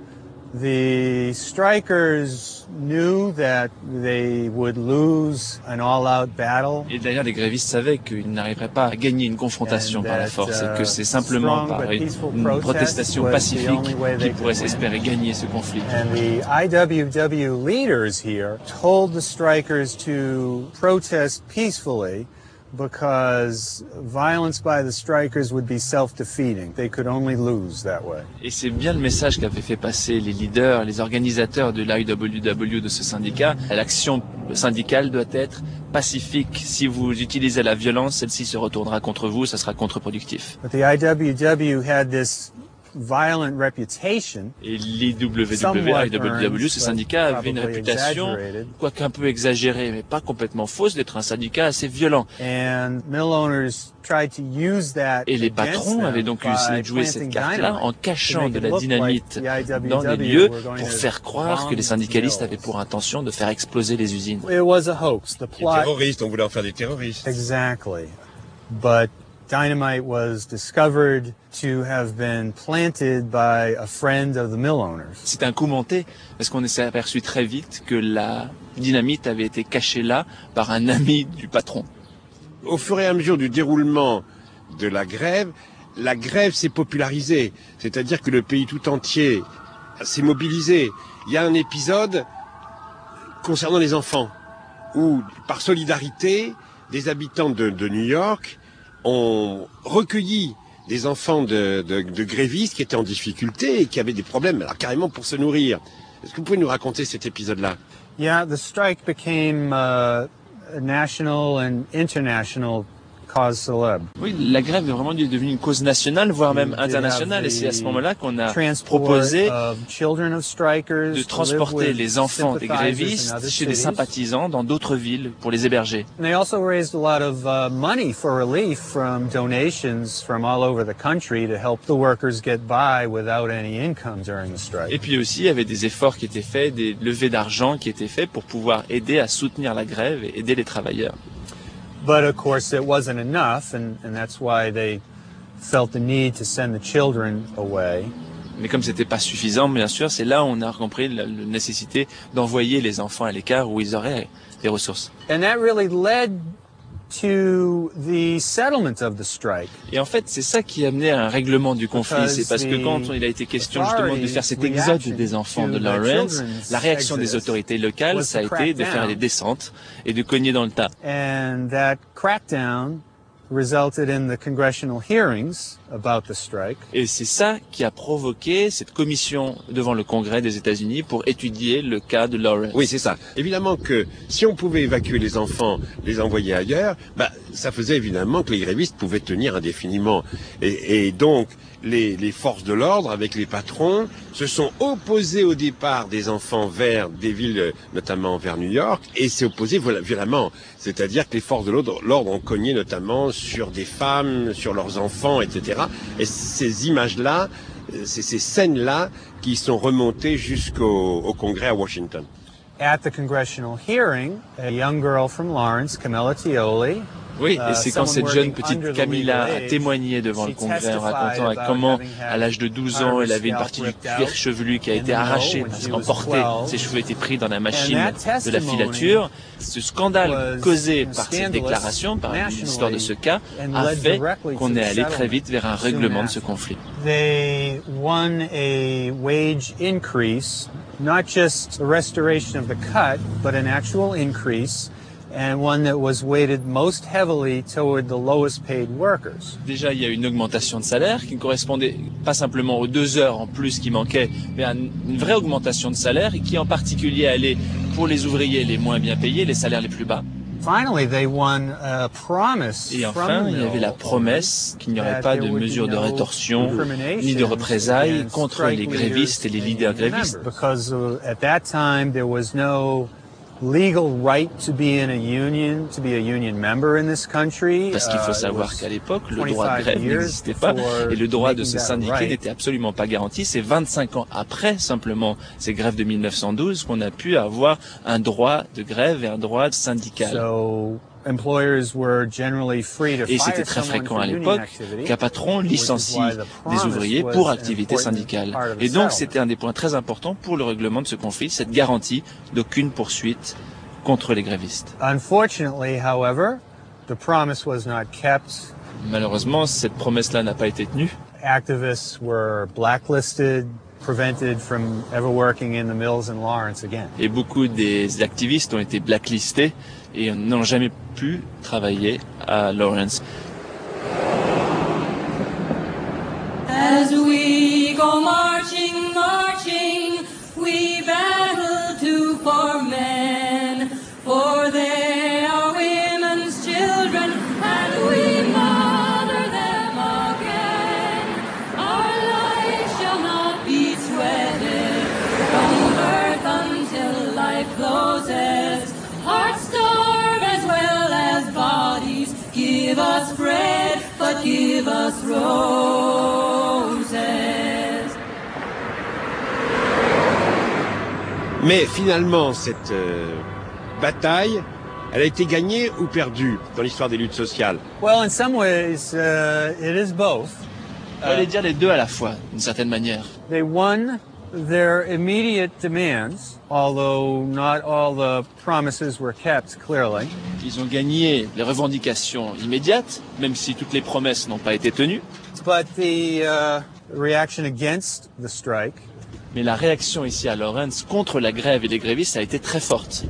the strikers knew that they would lose an all-out battle. Et d'ailleurs, les grévistes savaient qu'ils n'arriveraient pas à gagner une confrontation par la force, et que c'est simplement par une, une protestation pacifique qu'ils pourraient espérer gagner ce conflit. And the I W W leaders here told the strikers to protest peacefully, because violence by the strikers would be self-defeating. They could only lose that way. Et c'est bien le message qu'avaient fait passer les leaders, les organisateurs de l'I W W de ce syndicat. L'action syndicale doit être pacifique. Si vous utilisez la violence, celle-ci se retournera contre vous, ça sera contre-productif. But the I W W had this violent reputation. Et l'I W W, I W W, ce syndicat avait une réputation, quoique un peu exagérée, mais pas complètement fausse, d'être un syndicat assez violent. And mill owners tried to use that Et les patrons avaient donc essayé de jouer cette carte-là en cachant de la dynamite dans les lieux pour faire croire que les syndicalistes avaient pour intention de faire exploser les usines. It was a hoax. The plot... Les terroristes, on voulait en faire des terroristes. Exactly. But dynamite was discovered to have been planted by a friend of the mill owners. C'est un coup monté parce qu'on s'est aperçu très vite que la dynamite avait été cachée là par un ami du patron. Au fur et à mesure du déroulement de la grève, la grève s'est popularisée, c'est-à-dire que le pays tout entier s'est mobilisé. Il y a un épisode concernant les enfants où, par solidarité, des habitants de, de New York ont recueilli des enfants de, de, de grévistes qui étaient en difficulté et qui avaient des problèmes, alors carrément pour se nourrir. Est-ce que vous pouvez nous raconter cet épisode-là? Yeah, the strike became uh, a national and international cause célèbre. Oui, la grève est vraiment devenue une cause nationale, voire même internationale, et c'est à ce moment-là qu'on a proposé de transporter les enfants des grévistes chez des sympathisants dans d'autres villes pour les héberger. They also raised a lot of uh, money for relief from donations from all over the country to help the workers get by without any income during the strike. Et puis aussi, il y avait des efforts qui étaient faits, des levées d'argent qui étaient faits pour pouvoir aider à soutenir la grève et aider les travailleurs. But of course it wasn't enough, and, and that's why they felt the need to send the children away. Mais comme c'était pas suffisant, bien sûr, c'est là où on a compris la, la nécessité d'envoyer les enfants à l'écart où ils auraient des ressources. And that really led to the settlement of the strike. Et en fait, c'est ça qui a amené à un règlement du conflit. C'est parce que quand il a été question justement de faire cet exode des enfants de Lawrence, la réaction des autorités locales, ça a été de faire des descentes et de cogner dans le tas. And that crackdown resulted in the congressional hearings about the strike. Et c'est ça qui a provoqué cette commission devant le Congrès des États-Unis pour étudier le cas de Lawrence. Oui, c'est ça. Évidemment que si on pouvait évacuer les enfants, les envoyer ailleurs, bah, ça faisait évidemment que les grévistes pouvaient tenir indéfiniment. Et, et donc, les, les forces de l'ordre, avec les patrons, se sont opposés au départ des enfants vers des villes, notamment vers New York, et s'est opposé violemment. C'est-à-dire que les forces de l'ordre l'ordre ont cogné notamment sur des femmes, sur leurs enfants, et cetera. Et ces images-là, c'est ces scènes-là qui sont remontées jusqu'au au Congrès à Washington. At the congressional hearing, a young girl from Lawrence, Camilla Tioli, oui, et c'est quand cette jeune petite Camilla a témoigné devant le Congrès en racontant à comment, à l'âge de douze ans, elle avait une partie du cuir chevelu qui a été arrachée parce qu'emporté, ses cheveux étaient pris dans la machine de la filature. Ce scandale causé par cette déclaration, par l'histoire de ce cas, a fait qu'on est allé très vite vers un règlement de ce conflit. They won a wage increase, not just a restoration of the cut, but an actual increase. And one that was weighted most heavily toward the lowest paid workers. Déjà, il y a une augmentation de salaire qui ne correspondait pas simplement aux deux heures en plus qui manquaient, mais à une vraie augmentation de salaire et qui en particulier allait pour les ouvriers les moins bien payés, les salaires les plus bas. Finally, they won a promise Et enfin, from the il y avait la promesse qu'il n'y aurait that pas there de would be mesures de no rétorsion discrimination ni de représailles against contre strike les leaders grévistes et les leaders and grévistes. members. Because uh, at that time there was no legal right to be in a union, to be a union member in this country. Parce qu'il faut Uh, it savoir was qu'à l'époque, le droit de grève twenty-five years n'existait pas before et le droit de making se that a syndiquer right. n'était absolument pas garanti. C'est vingt-cinq ans après, simplement, ces grèves de mille neuf cent douze, qu'on a pu avoir un droit de grève et un droit syndical. So, employers were generally free to Et c'était fire très someone fréquent for à union l'époque activity, qu'un patron which is licencie why the des promise ouvriers was pour an activité important syndicale. part of the Et donc settlement. c'était un des points très importants pour le règlement de ce conflit, cette garantie d'aucune poursuite contre les grévistes. Unfortunately, however, the promise was not kept. Malheureusement, cette promesse-là n'a pas été tenue. Activists were blacklisted, prevented from ever working in the mills in Lawrence again. Et beaucoup des activistes ont été blacklistés et n'ont jamais pu travailler à Lawrence. As we go marching, marching, we battle to for men, for they are women's children, and we mother them again. Our life shall not be sweated, from birth until life closes. Hearts starve as well as bodies, give us bread, but give us roses. Mais finalement, cette euh, bataille, elle a été gagnée ou perdue dans l'histoire des luttes sociales? Well, in some ways, uh, it is both. On va aller dire les deux à la fois, d'une certaine manière. They won their immediate demands, although not all the promises were kept, clearly. Ils ont gagné les revendications immédiates, même si toutes les promesses n'ont pas été tenues. But the uh, reaction against the strike Mais la réaction ici à Lawrence contre la grève et les grévistes a été très forte.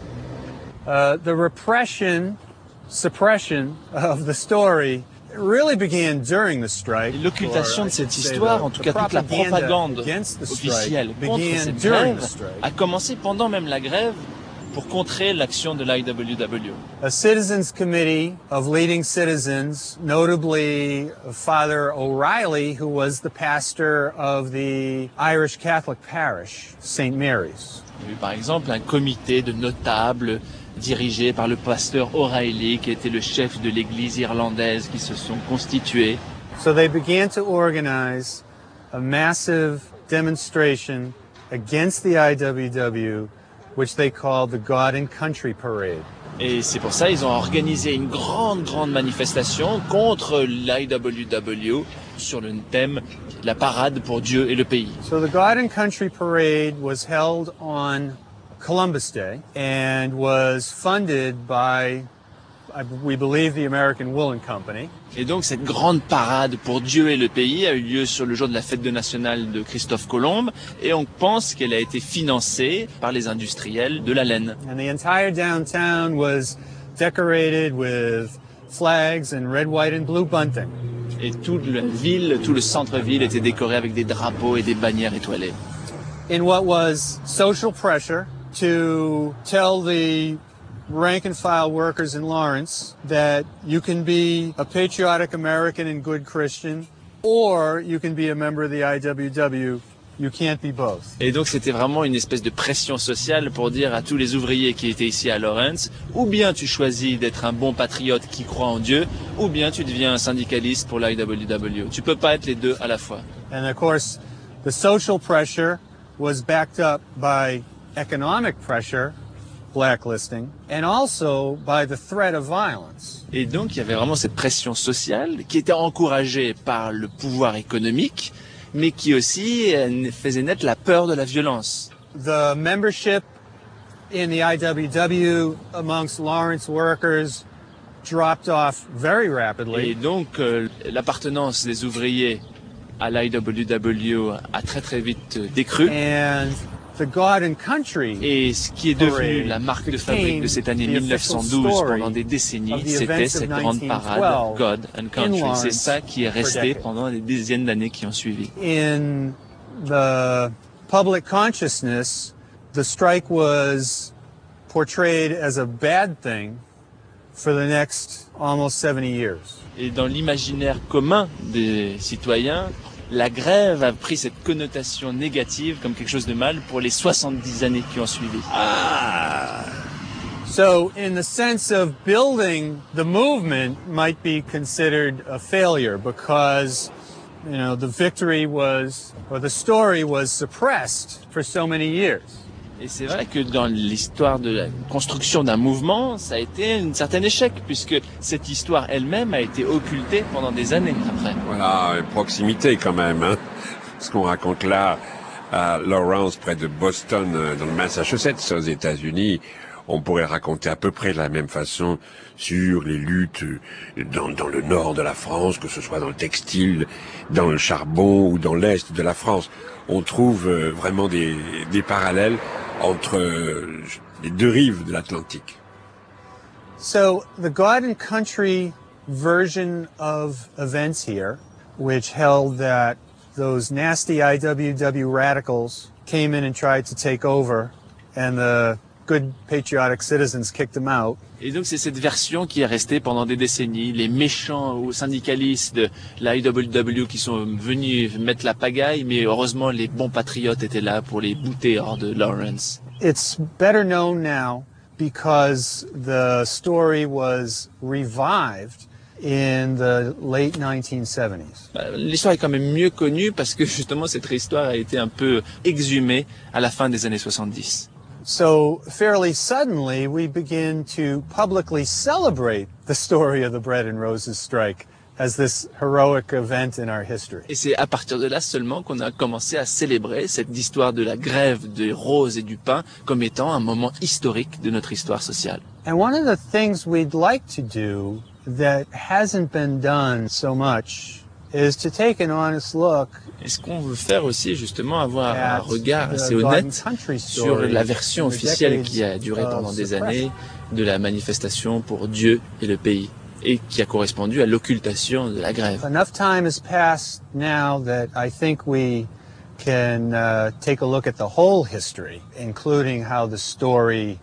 Uh, the repression, suppression of the story really began during the strike. L'occultation de cette histoire, en tout cas toute la propagande officielle contre cette grève, a commencé pendant même la grève pour contrer l'action de l'I W W. A citizens committee of leading citizens, notably Father O'Reilly, who was the pastor of the Irish Catholic parish, Saint Mary's. Il y a eu par exemple un comité de notables dirigé par le pasteur O'Reilly, qui était le chef de l'église irlandaise, qui se sont constitués. So they began to organize a massive demonstration against the I W W, which they called the God and Country Parade. Et c'est pour ça ils ont organisé une grande, grande manifestation contre l'I W W sur le thème la parade pour Dieu et le pays. So the God and Country Parade was held on Columbus Day and was funded by, we believe, the American Woolen Company. Et donc cette grande parade pour Dieu et le pays a eu lieu sur le jour de la fête nationale de Christophe Colomb et on pense qu'elle a été financée par les industriels de la laine. And the entire downtown was decorated with flags and red, white and blue bunting. Et toute la ville, tout le centre-ville était décoré avec des drapeaux et des bannières étoilées. In what was social pressure to tell the rank and file workers in Lawrence that you can be a patriotic American and good Christian, or you can be a member of the I W W. You can't be both. Et donc c'était vraiment une espèce de pression sociale pour dire à tous les ouvriers qui étaient ici à Lawrence, ou bien tu choisis d'être un bon patriote qui croit en Dieu, ou bien tu deviens un syndicaliste pour l'I W W. Tu peux pas être les deux à la fois. And of course, the social pressure was backed up by economic pressure, blacklisting, and also by the threat of violence. Et donc il y avait vraiment cette pression sociale qui était encouragée par le pouvoir économique, mais qui aussi faisait naître la peur de la violence. The membership in the I W W amongst Lawrence workers dropped off very rapidly. Et donc euh, l'appartenance des ouvriers à l'I W W a très très vite décru. And the God and Country Et ce qui est devenu la marque de fabrique de cette année mille neuf cent douze pendant des décennies, c'était cette grande parade God and Country. C'est ça qui est resté pendant des dizaines d'années qui ont suivi. In the public consciousness, the strike was portrayed as a bad thing for the next almost seventy years. Et dans l'imaginaire commun des citoyens, la grève a pris cette connotation négative comme quelque chose de mal pour les soixante-dix années qui ont suivi. Ah. So, in the sense of building the movement might be considered a failure because, you know, the victory was, or the story was suppressed for so many years. Et c'est vrai que dans l'histoire de la construction d'un mouvement, ça a été un certain échec, puisque cette histoire elle-même a été occultée pendant des années après. Voilà, proximité quand même, hein. Ce qu'on raconte là, à Lawrence, près de Boston, dans le Massachusetts, aux États-Unis, on pourrait raconter à peu près de la même façon sur les luttes dans, dans le nord de la France, que ce soit dans le textile, dans le charbon ou dans l'est de la France. On trouve vraiment des, des parallèles entre les deux rives de l'Atlantique. So, the God and Country version of events here, which held that those nasty I W W radicals came in and tried to take over, and the good patriotic citizens kicked them out. Et donc c'est cette version qui est restée pendant des décennies, les méchants syndicalistes de la I W W qui sont venus mettre la pagaille, mais heureusement les bons patriotes étaient là pour les bouter hors de Lawrence. It's better known now because the story was revived in the late nineteen seventies. L'histoire est quand même mieux connue parce que justement cette histoire a été un peu exhumée à la fin des années soixante-dix. So fairly suddenly we begin to publicly celebrate the story of the Bread and Roses strike as this heroic event in our history. Et c'est à partir de là seulement qu'on a commencé à célébrer cette histoire de la grève des roses et du pain comme étant un moment historique de notre histoire sociale. And one of the things we'd like to do that hasn't been done so much is to take an honest look. Et ce qu'on veut faire aussi, justement, avoir un regard assez honnête sur la version officielle qui a duré pendant des années de la manifestation pour Dieu et le pays, et qui a correspondu à l'occultation de la grève. Enough time has passed now that I think we can uh, take a look at the whole history, including how the story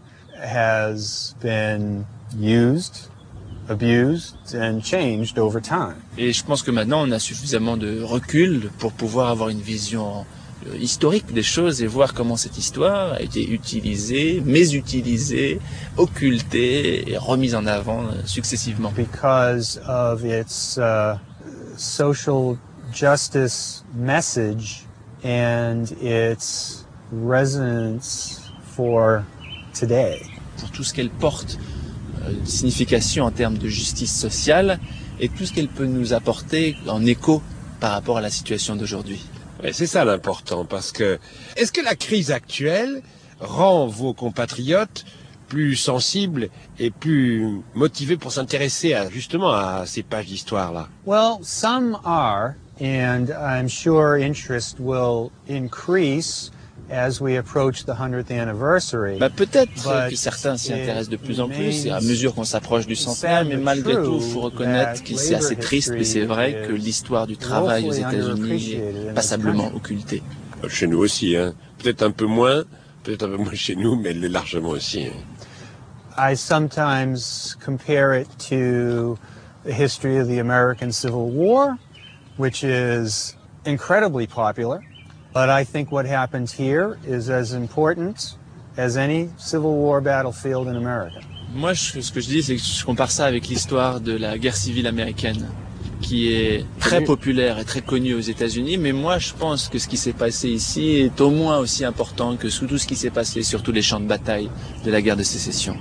has been used, abused and changed over time. Et je pense que maintenant on a suffisamment de recul pour pouvoir avoir une vision historique des choses et voir comment cette histoire a été utilisée, mésutilisée, occultée et remise en avant successivement. Because of its uh, social justice message and its resonance for today. Pour tout ce qu'elle porte, euh, signification en termes de justice sociale et tout ce qu'elle peut nous apporter en écho par rapport à la situation d'aujourd'hui. Ouais, c'est ça l'important, parce que est-ce que la crise actuelle rend vos compatriotes plus sensibles et plus motivés pour s'intéresser à, justement à ces pages d'histoire-là? Well, some are, and I'm sure interest will increase as we approach the hundredth anniversary. Bah, peut-être que certains s'y intéressent de plus en plus et à mesure qu'on s'approche du centenaire, mais malgré tout, il faut reconnaître que c'est assez triste, mais c'est vrai que l'histoire du travail aux États-Unis est passablement occultée. Chez nous aussi, hein. Peut-être un peu moins, peut-être un peu moins chez nous, mais elle l'est largement aussi. Hein. I sometimes compare it to the history of the American Civil War, which is incredibly popular. But I think what happened here is as important as any Civil War battlefield in America. Moi, je, ce que je dis, c'est que je compare ça avec l'histoire de la guerre civile américaine, qui est très populaire et très connue aux États-Unis. Mais moi, je pense que ce qui s'est passé ici est au moins aussi important que tout ce qui s'est passé sur tous les champs de bataille de la guerre de sécession.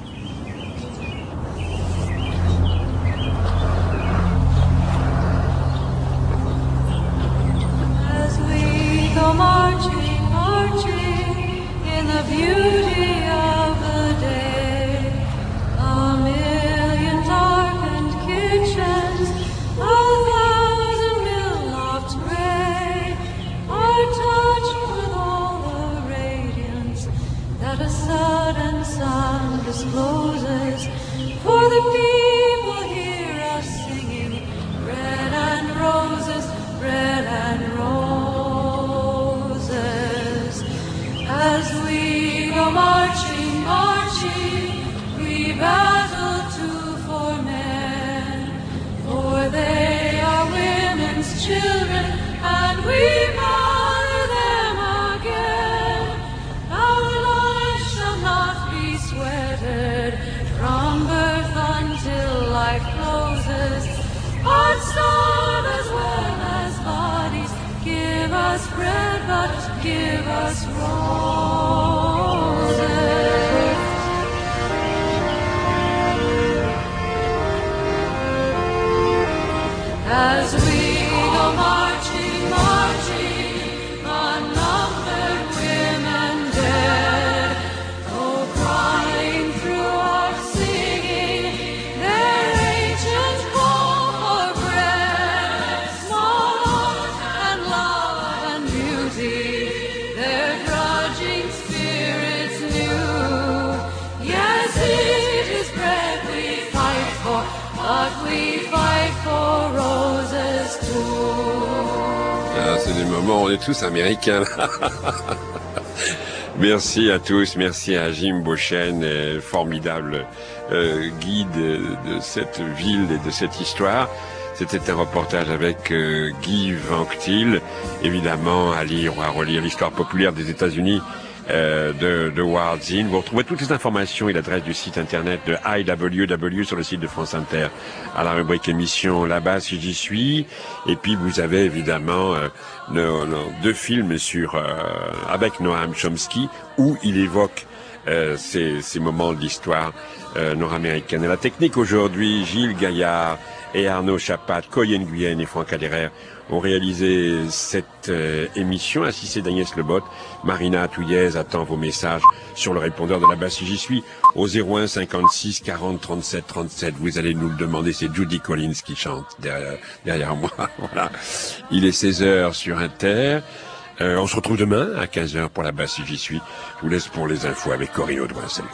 Marching, marching in the beauty of the day, a million darkened kitchens, a thousand mill lofts gray, are touched with all the radiance that a sudden sun discloses. For the people hear us singing, red and roses, red and roses. As we go marching, marching but give us roses. As we go marching, marching, unnumbered women dead, go crying through our singing, their ancient call for bread, small hope and love and beauty, their grudging spirits new. Yes, it is bread we fight for, but we fight for roses too. Ah, c'est des moments où on est tous américains là. Merci à tous, merci à Jim Beauchesne, formidable euh, guide de cette ville et de cette histoire. C'était un reportage avec euh, Guy Vanctil, évidemment à lire ou à relire l'histoire populaire des États-Unis euh, de, de Howard Zinn. Vous retrouvez toutes les informations et l'adresse du site internet de I W W sur le site de France Inter à la rubrique émission Là-bas si j'y suis. Et puis vous avez évidemment euh, nos, nos deux films sur euh, avec Noam Chomsky où il évoque euh, ces, ces moments de l'histoire euh, nord-américaine. Et la technique aujourd'hui, Gilles Gaillard et Arnaud Chapat, Coyen Nguyen et Franck Aderer ont réalisé cette euh, émission, assisté d'Agnès Lebotte. Marina Touillez attend vos messages sur le répondeur de Là-bas si j'y suis au zéro un cinquante-six quarante trente-sept trente-sept. Vous allez nous le demander, c'est Judy Collins qui chante derrière, derrière moi. Voilà. Il est seize heures sur Inter. Euh, on se retrouve demain à quinze heures pour Là-bas si j'y suis. Je vous laisse pour les infos avec Corinne Audouin. Salut.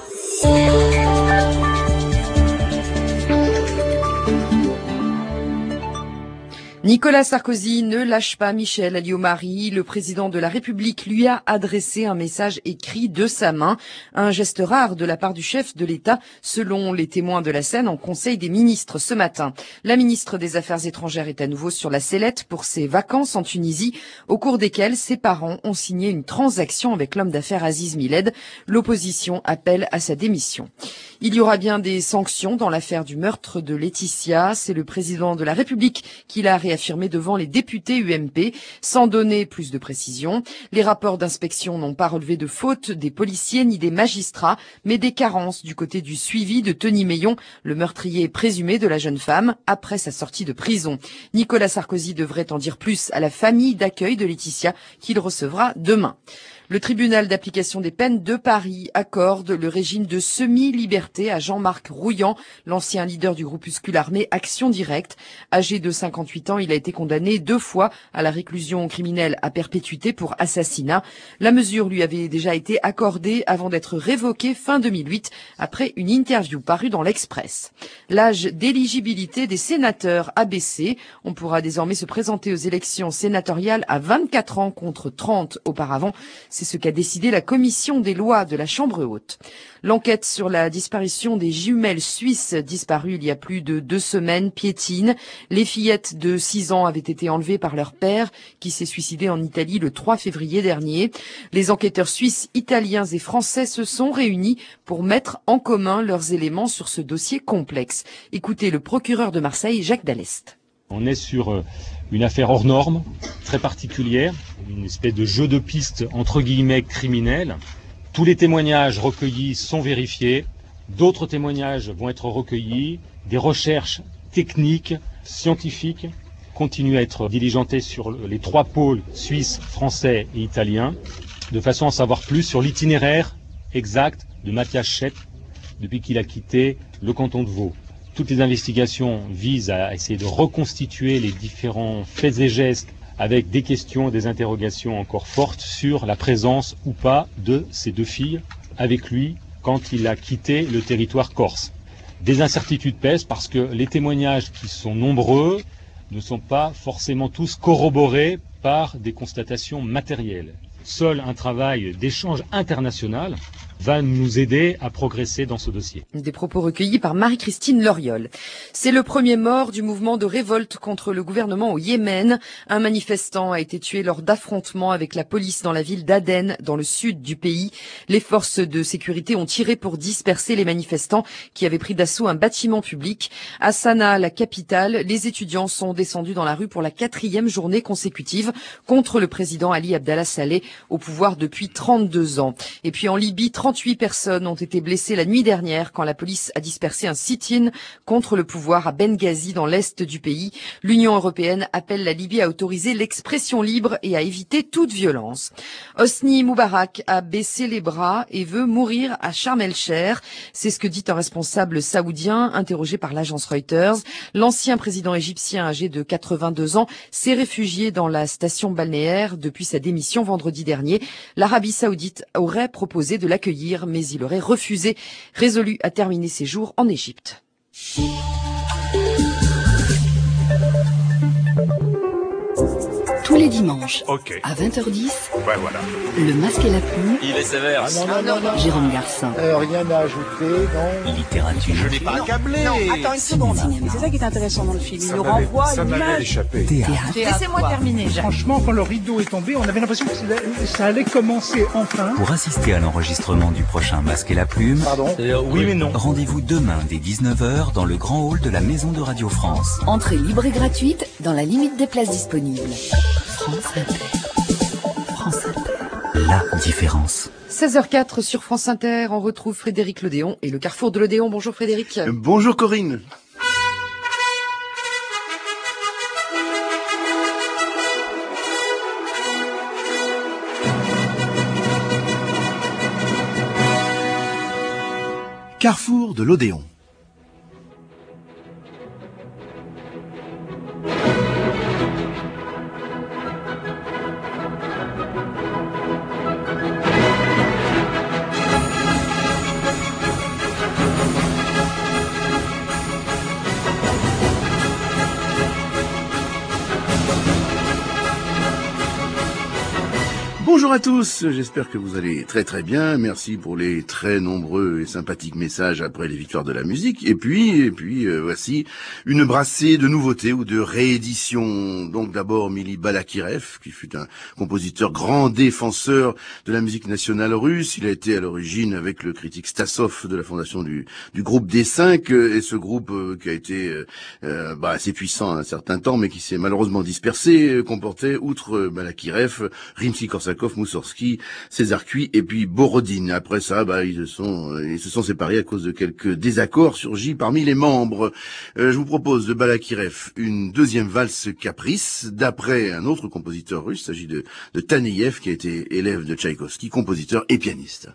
Nicolas Sarkozy ne lâche pas Michel Alliot-Marie. Le président de la République lui a adressé un message écrit de sa main, un geste rare de la part du chef de l'État, selon les témoins de la scène en Conseil des ministres ce matin. La ministre des Affaires étrangères est à nouveau sur la sellette pour ses vacances en Tunisie, au cours desquelles ses parents ont signé une transaction avec l'homme d'affaires Aziz Miled. L'opposition appelle à sa démission. Il y aura bien des sanctions dans l'affaire du meurtre de Laetitia. C'est le président de la République qui l'a réaffirmé devant les députés U M P, sans donner plus de précisions. Les rapports d'inspection n'ont pas relevé de faute des policiers ni des magistrats, mais des carences du côté du suivi de Tony Meillon, le meurtrier présumé de la jeune femme, après sa sortie de prison. Nicolas Sarkozy devrait en dire plus à la famille d'accueil de Laetitia, qu'il recevra demain. Le tribunal d'application des peines de Paris accorde le régime de semi-liberté à Jean-Marc Rouillant, l'ancien leader du groupuscule armé Action Directe. Âgé de cinquante-huit ans, il a été condamné deux fois à la réclusion criminelle à perpétuité pour assassinat. La mesure lui avait déjà été accordée avant d'être révoquée fin deux mille huit, après une interview parue dans l'Express. L'âge d'éligibilité des sénateurs a baissé. On pourra désormais se présenter aux élections sénatoriales à vingt-quatre ans contre trente auparavant. C'est ce qu'a décidé la commission des lois de la Chambre haute. L'enquête sur la disparition des jumelles suisses disparues il y a plus de deux semaines piétine. Les fillettes de six ans avaient été enlevées par leur père, qui s'est suicidé en Italie le trois février dernier. Les enquêteurs suisses, italiens et français se sont réunis pour mettre en commun leurs éléments sur ce dossier complexe. Écoutez le procureur de Marseille, Jacques Dallest. On est sur une affaire hors norme, très particulière, une espèce de jeu de piste entre guillemets criminel. Tous les témoignages recueillis sont vérifiés, d'autres témoignages vont être recueillis, des recherches techniques, scientifiques continuent à être diligentées sur les trois pôles suisse, français et italien, de façon à en savoir plus sur l'itinéraire exact de Mathias Schett depuis qu'il a quitté le canton de Vaud. Toutes les investigations visent à essayer de reconstituer les différents faits et gestes avec des questions et des interrogations encore fortes sur la présence ou pas de ces deux filles avec lui quand il a quitté le territoire corse. Des incertitudes pèsent parce que les témoignages qui sont nombreux ne sont pas forcément tous corroborés par des constatations matérielles. Seul un travail d'échange international va nous aider à progresser dans ce dossier. Des propos recueillis par Marie-Christine Loriol. C'est le premier mort du mouvement de révolte contre le gouvernement au Yémen. Un manifestant a été tué lors d'affrontements avec la police dans la ville d'Aden, dans le sud du pays. Les forces de sécurité ont tiré pour disperser les manifestants qui avaient pris d'assaut un bâtiment public. À Sanaa, la capitale, les étudiants sont descendus dans la rue pour la quatrième journée consécutive contre le président Ali Abdallah Saleh, au pouvoir depuis trente-deux ans. Et puis en Libye, trente-huit personnes ont été blessées la nuit dernière quand la police a dispersé un sit-in contre le pouvoir à Benghazi dans l'est du pays. L'Union européenne appelle la Libye à autoriser l'expression libre et à éviter toute violence. Hosni Moubarak a baissé les bras et veut mourir à Sharm el-Sheikh. C'est ce que dit un responsable saoudien interrogé par l'agence Reuters. L'ancien président égyptien âgé de quatre-vingt-deux ans s'est réfugié dans la station balnéaire depuis sa démission vendredi dernier. L'Arabie saoudite aurait proposé de l'accueillir, mais il aurait refusé, résolu à terminer ses jours en Égypte. Tous les dimanches, okay. à vingt heures dix, ouais, voilà. Le Masque et la Plume. Il est sévère. Ah, non, non, non, non. Jérôme Garcin. Euh, rien à ajouter, non. Littérature. Je n'ai pas accablé. Non, attends une seconde. C'est ça qui est intéressant dans le film. Il nous renvoie à une image. Échappé. Théâtre. Laissez-moi terminer, Jacques. Franchement, quand le rideau est tombé, on avait l'impression que ça allait commencer enfin. Pour assister à l'enregistrement du prochain Masque et la Plume, Pardon euh, oui, mais non. Rendez-vous demain dès dix-neuf heures dans le grand hall de la Maison de Radio France. Entrée libre et gratuite dans la limite des places disponibles. France Inter. France Inter. La différence. seize heures quatre sur France Inter, on retrouve Frédéric Lodéon et le Carrefour de l'Odéon. Bonjour Frédéric. Bonjour Corinne. Carrefour de l'Odéon. Bonjour à tous, j'espère que vous allez très très bien. Merci pour les très nombreux et sympathiques messages après les victoires de la musique. Et puis, et puis euh, voici une brassée de nouveautés ou de rééditions. Donc d'abord Mili Balakirev, qui fut un compositeur grand défenseur de la musique nationale russe. Il a été à l'origine avec le critique Stassov de la fondation du, du groupe D cinq. Et ce groupe euh, qui a été euh, bah, assez puissant à un certain temps, mais qui s'est malheureusement dispersé, euh, comportait, outre Balakirev, Rimsky-Korsakov, Moussorski, César Cui et puis Borodine. Après ça, bah, ils se sont, euh, ils se sont séparés à cause de quelques désaccords surgis parmi les membres. Euh, je vous propose de Balakirev une deuxième valse caprice d'après un autre compositeur russe. Il s'agit de, de Taneyev, qui a été élève de Tchaïkovski, compositeur et pianiste.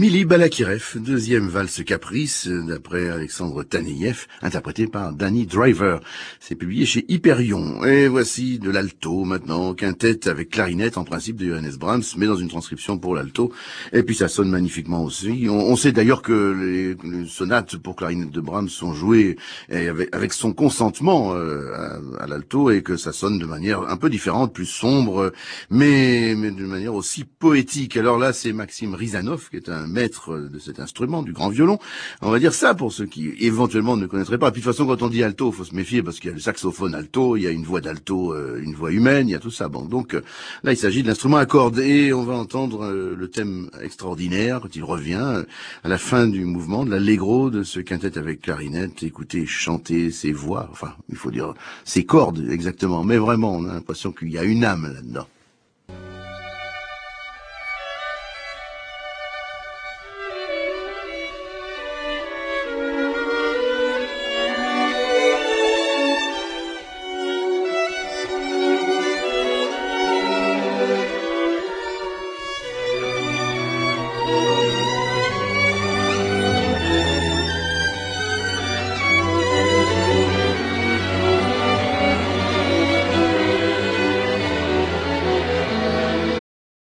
Mili Balakirev, deuxième valse caprice d'après Alexandre Taneyev, interprété par Danny Driver. C'est publié chez Hyperion. Et voici de l'alto maintenant, quintette avec clarinette en principe de Johannes Brahms, mais dans une transcription pour l'alto. Et puis ça sonne magnifiquement aussi. On, on sait d'ailleurs que les, les sonates pour clarinette de Brahms sont jouées avec, avec son consentement euh, à, à l'alto et que ça sonne de manière un peu différente, plus sombre, mais, mais de manière aussi poétique. Alors là, c'est Maxime Rizanov qui est un maître de cet instrument, du grand violon. On va dire ça pour ceux qui éventuellement ne connaîtraient pas. Puis de toute façon, quand on dit alto, il faut se méfier parce qu'il y a le saxophone alto, il y a une voix d'alto, euh, une voix humaine, il y a tout ça. Bon, donc euh, là, il s'agit de l'instrument à cordes et on va entendre euh, le thème extraordinaire quand il revient euh, à la fin du mouvement de l'allegro de ce quintet avec clarinette. Écoutez chanter ses voix, enfin, il faut dire ses cordes exactement. Mais vraiment, on a l'impression qu'il y a une âme là-dedans.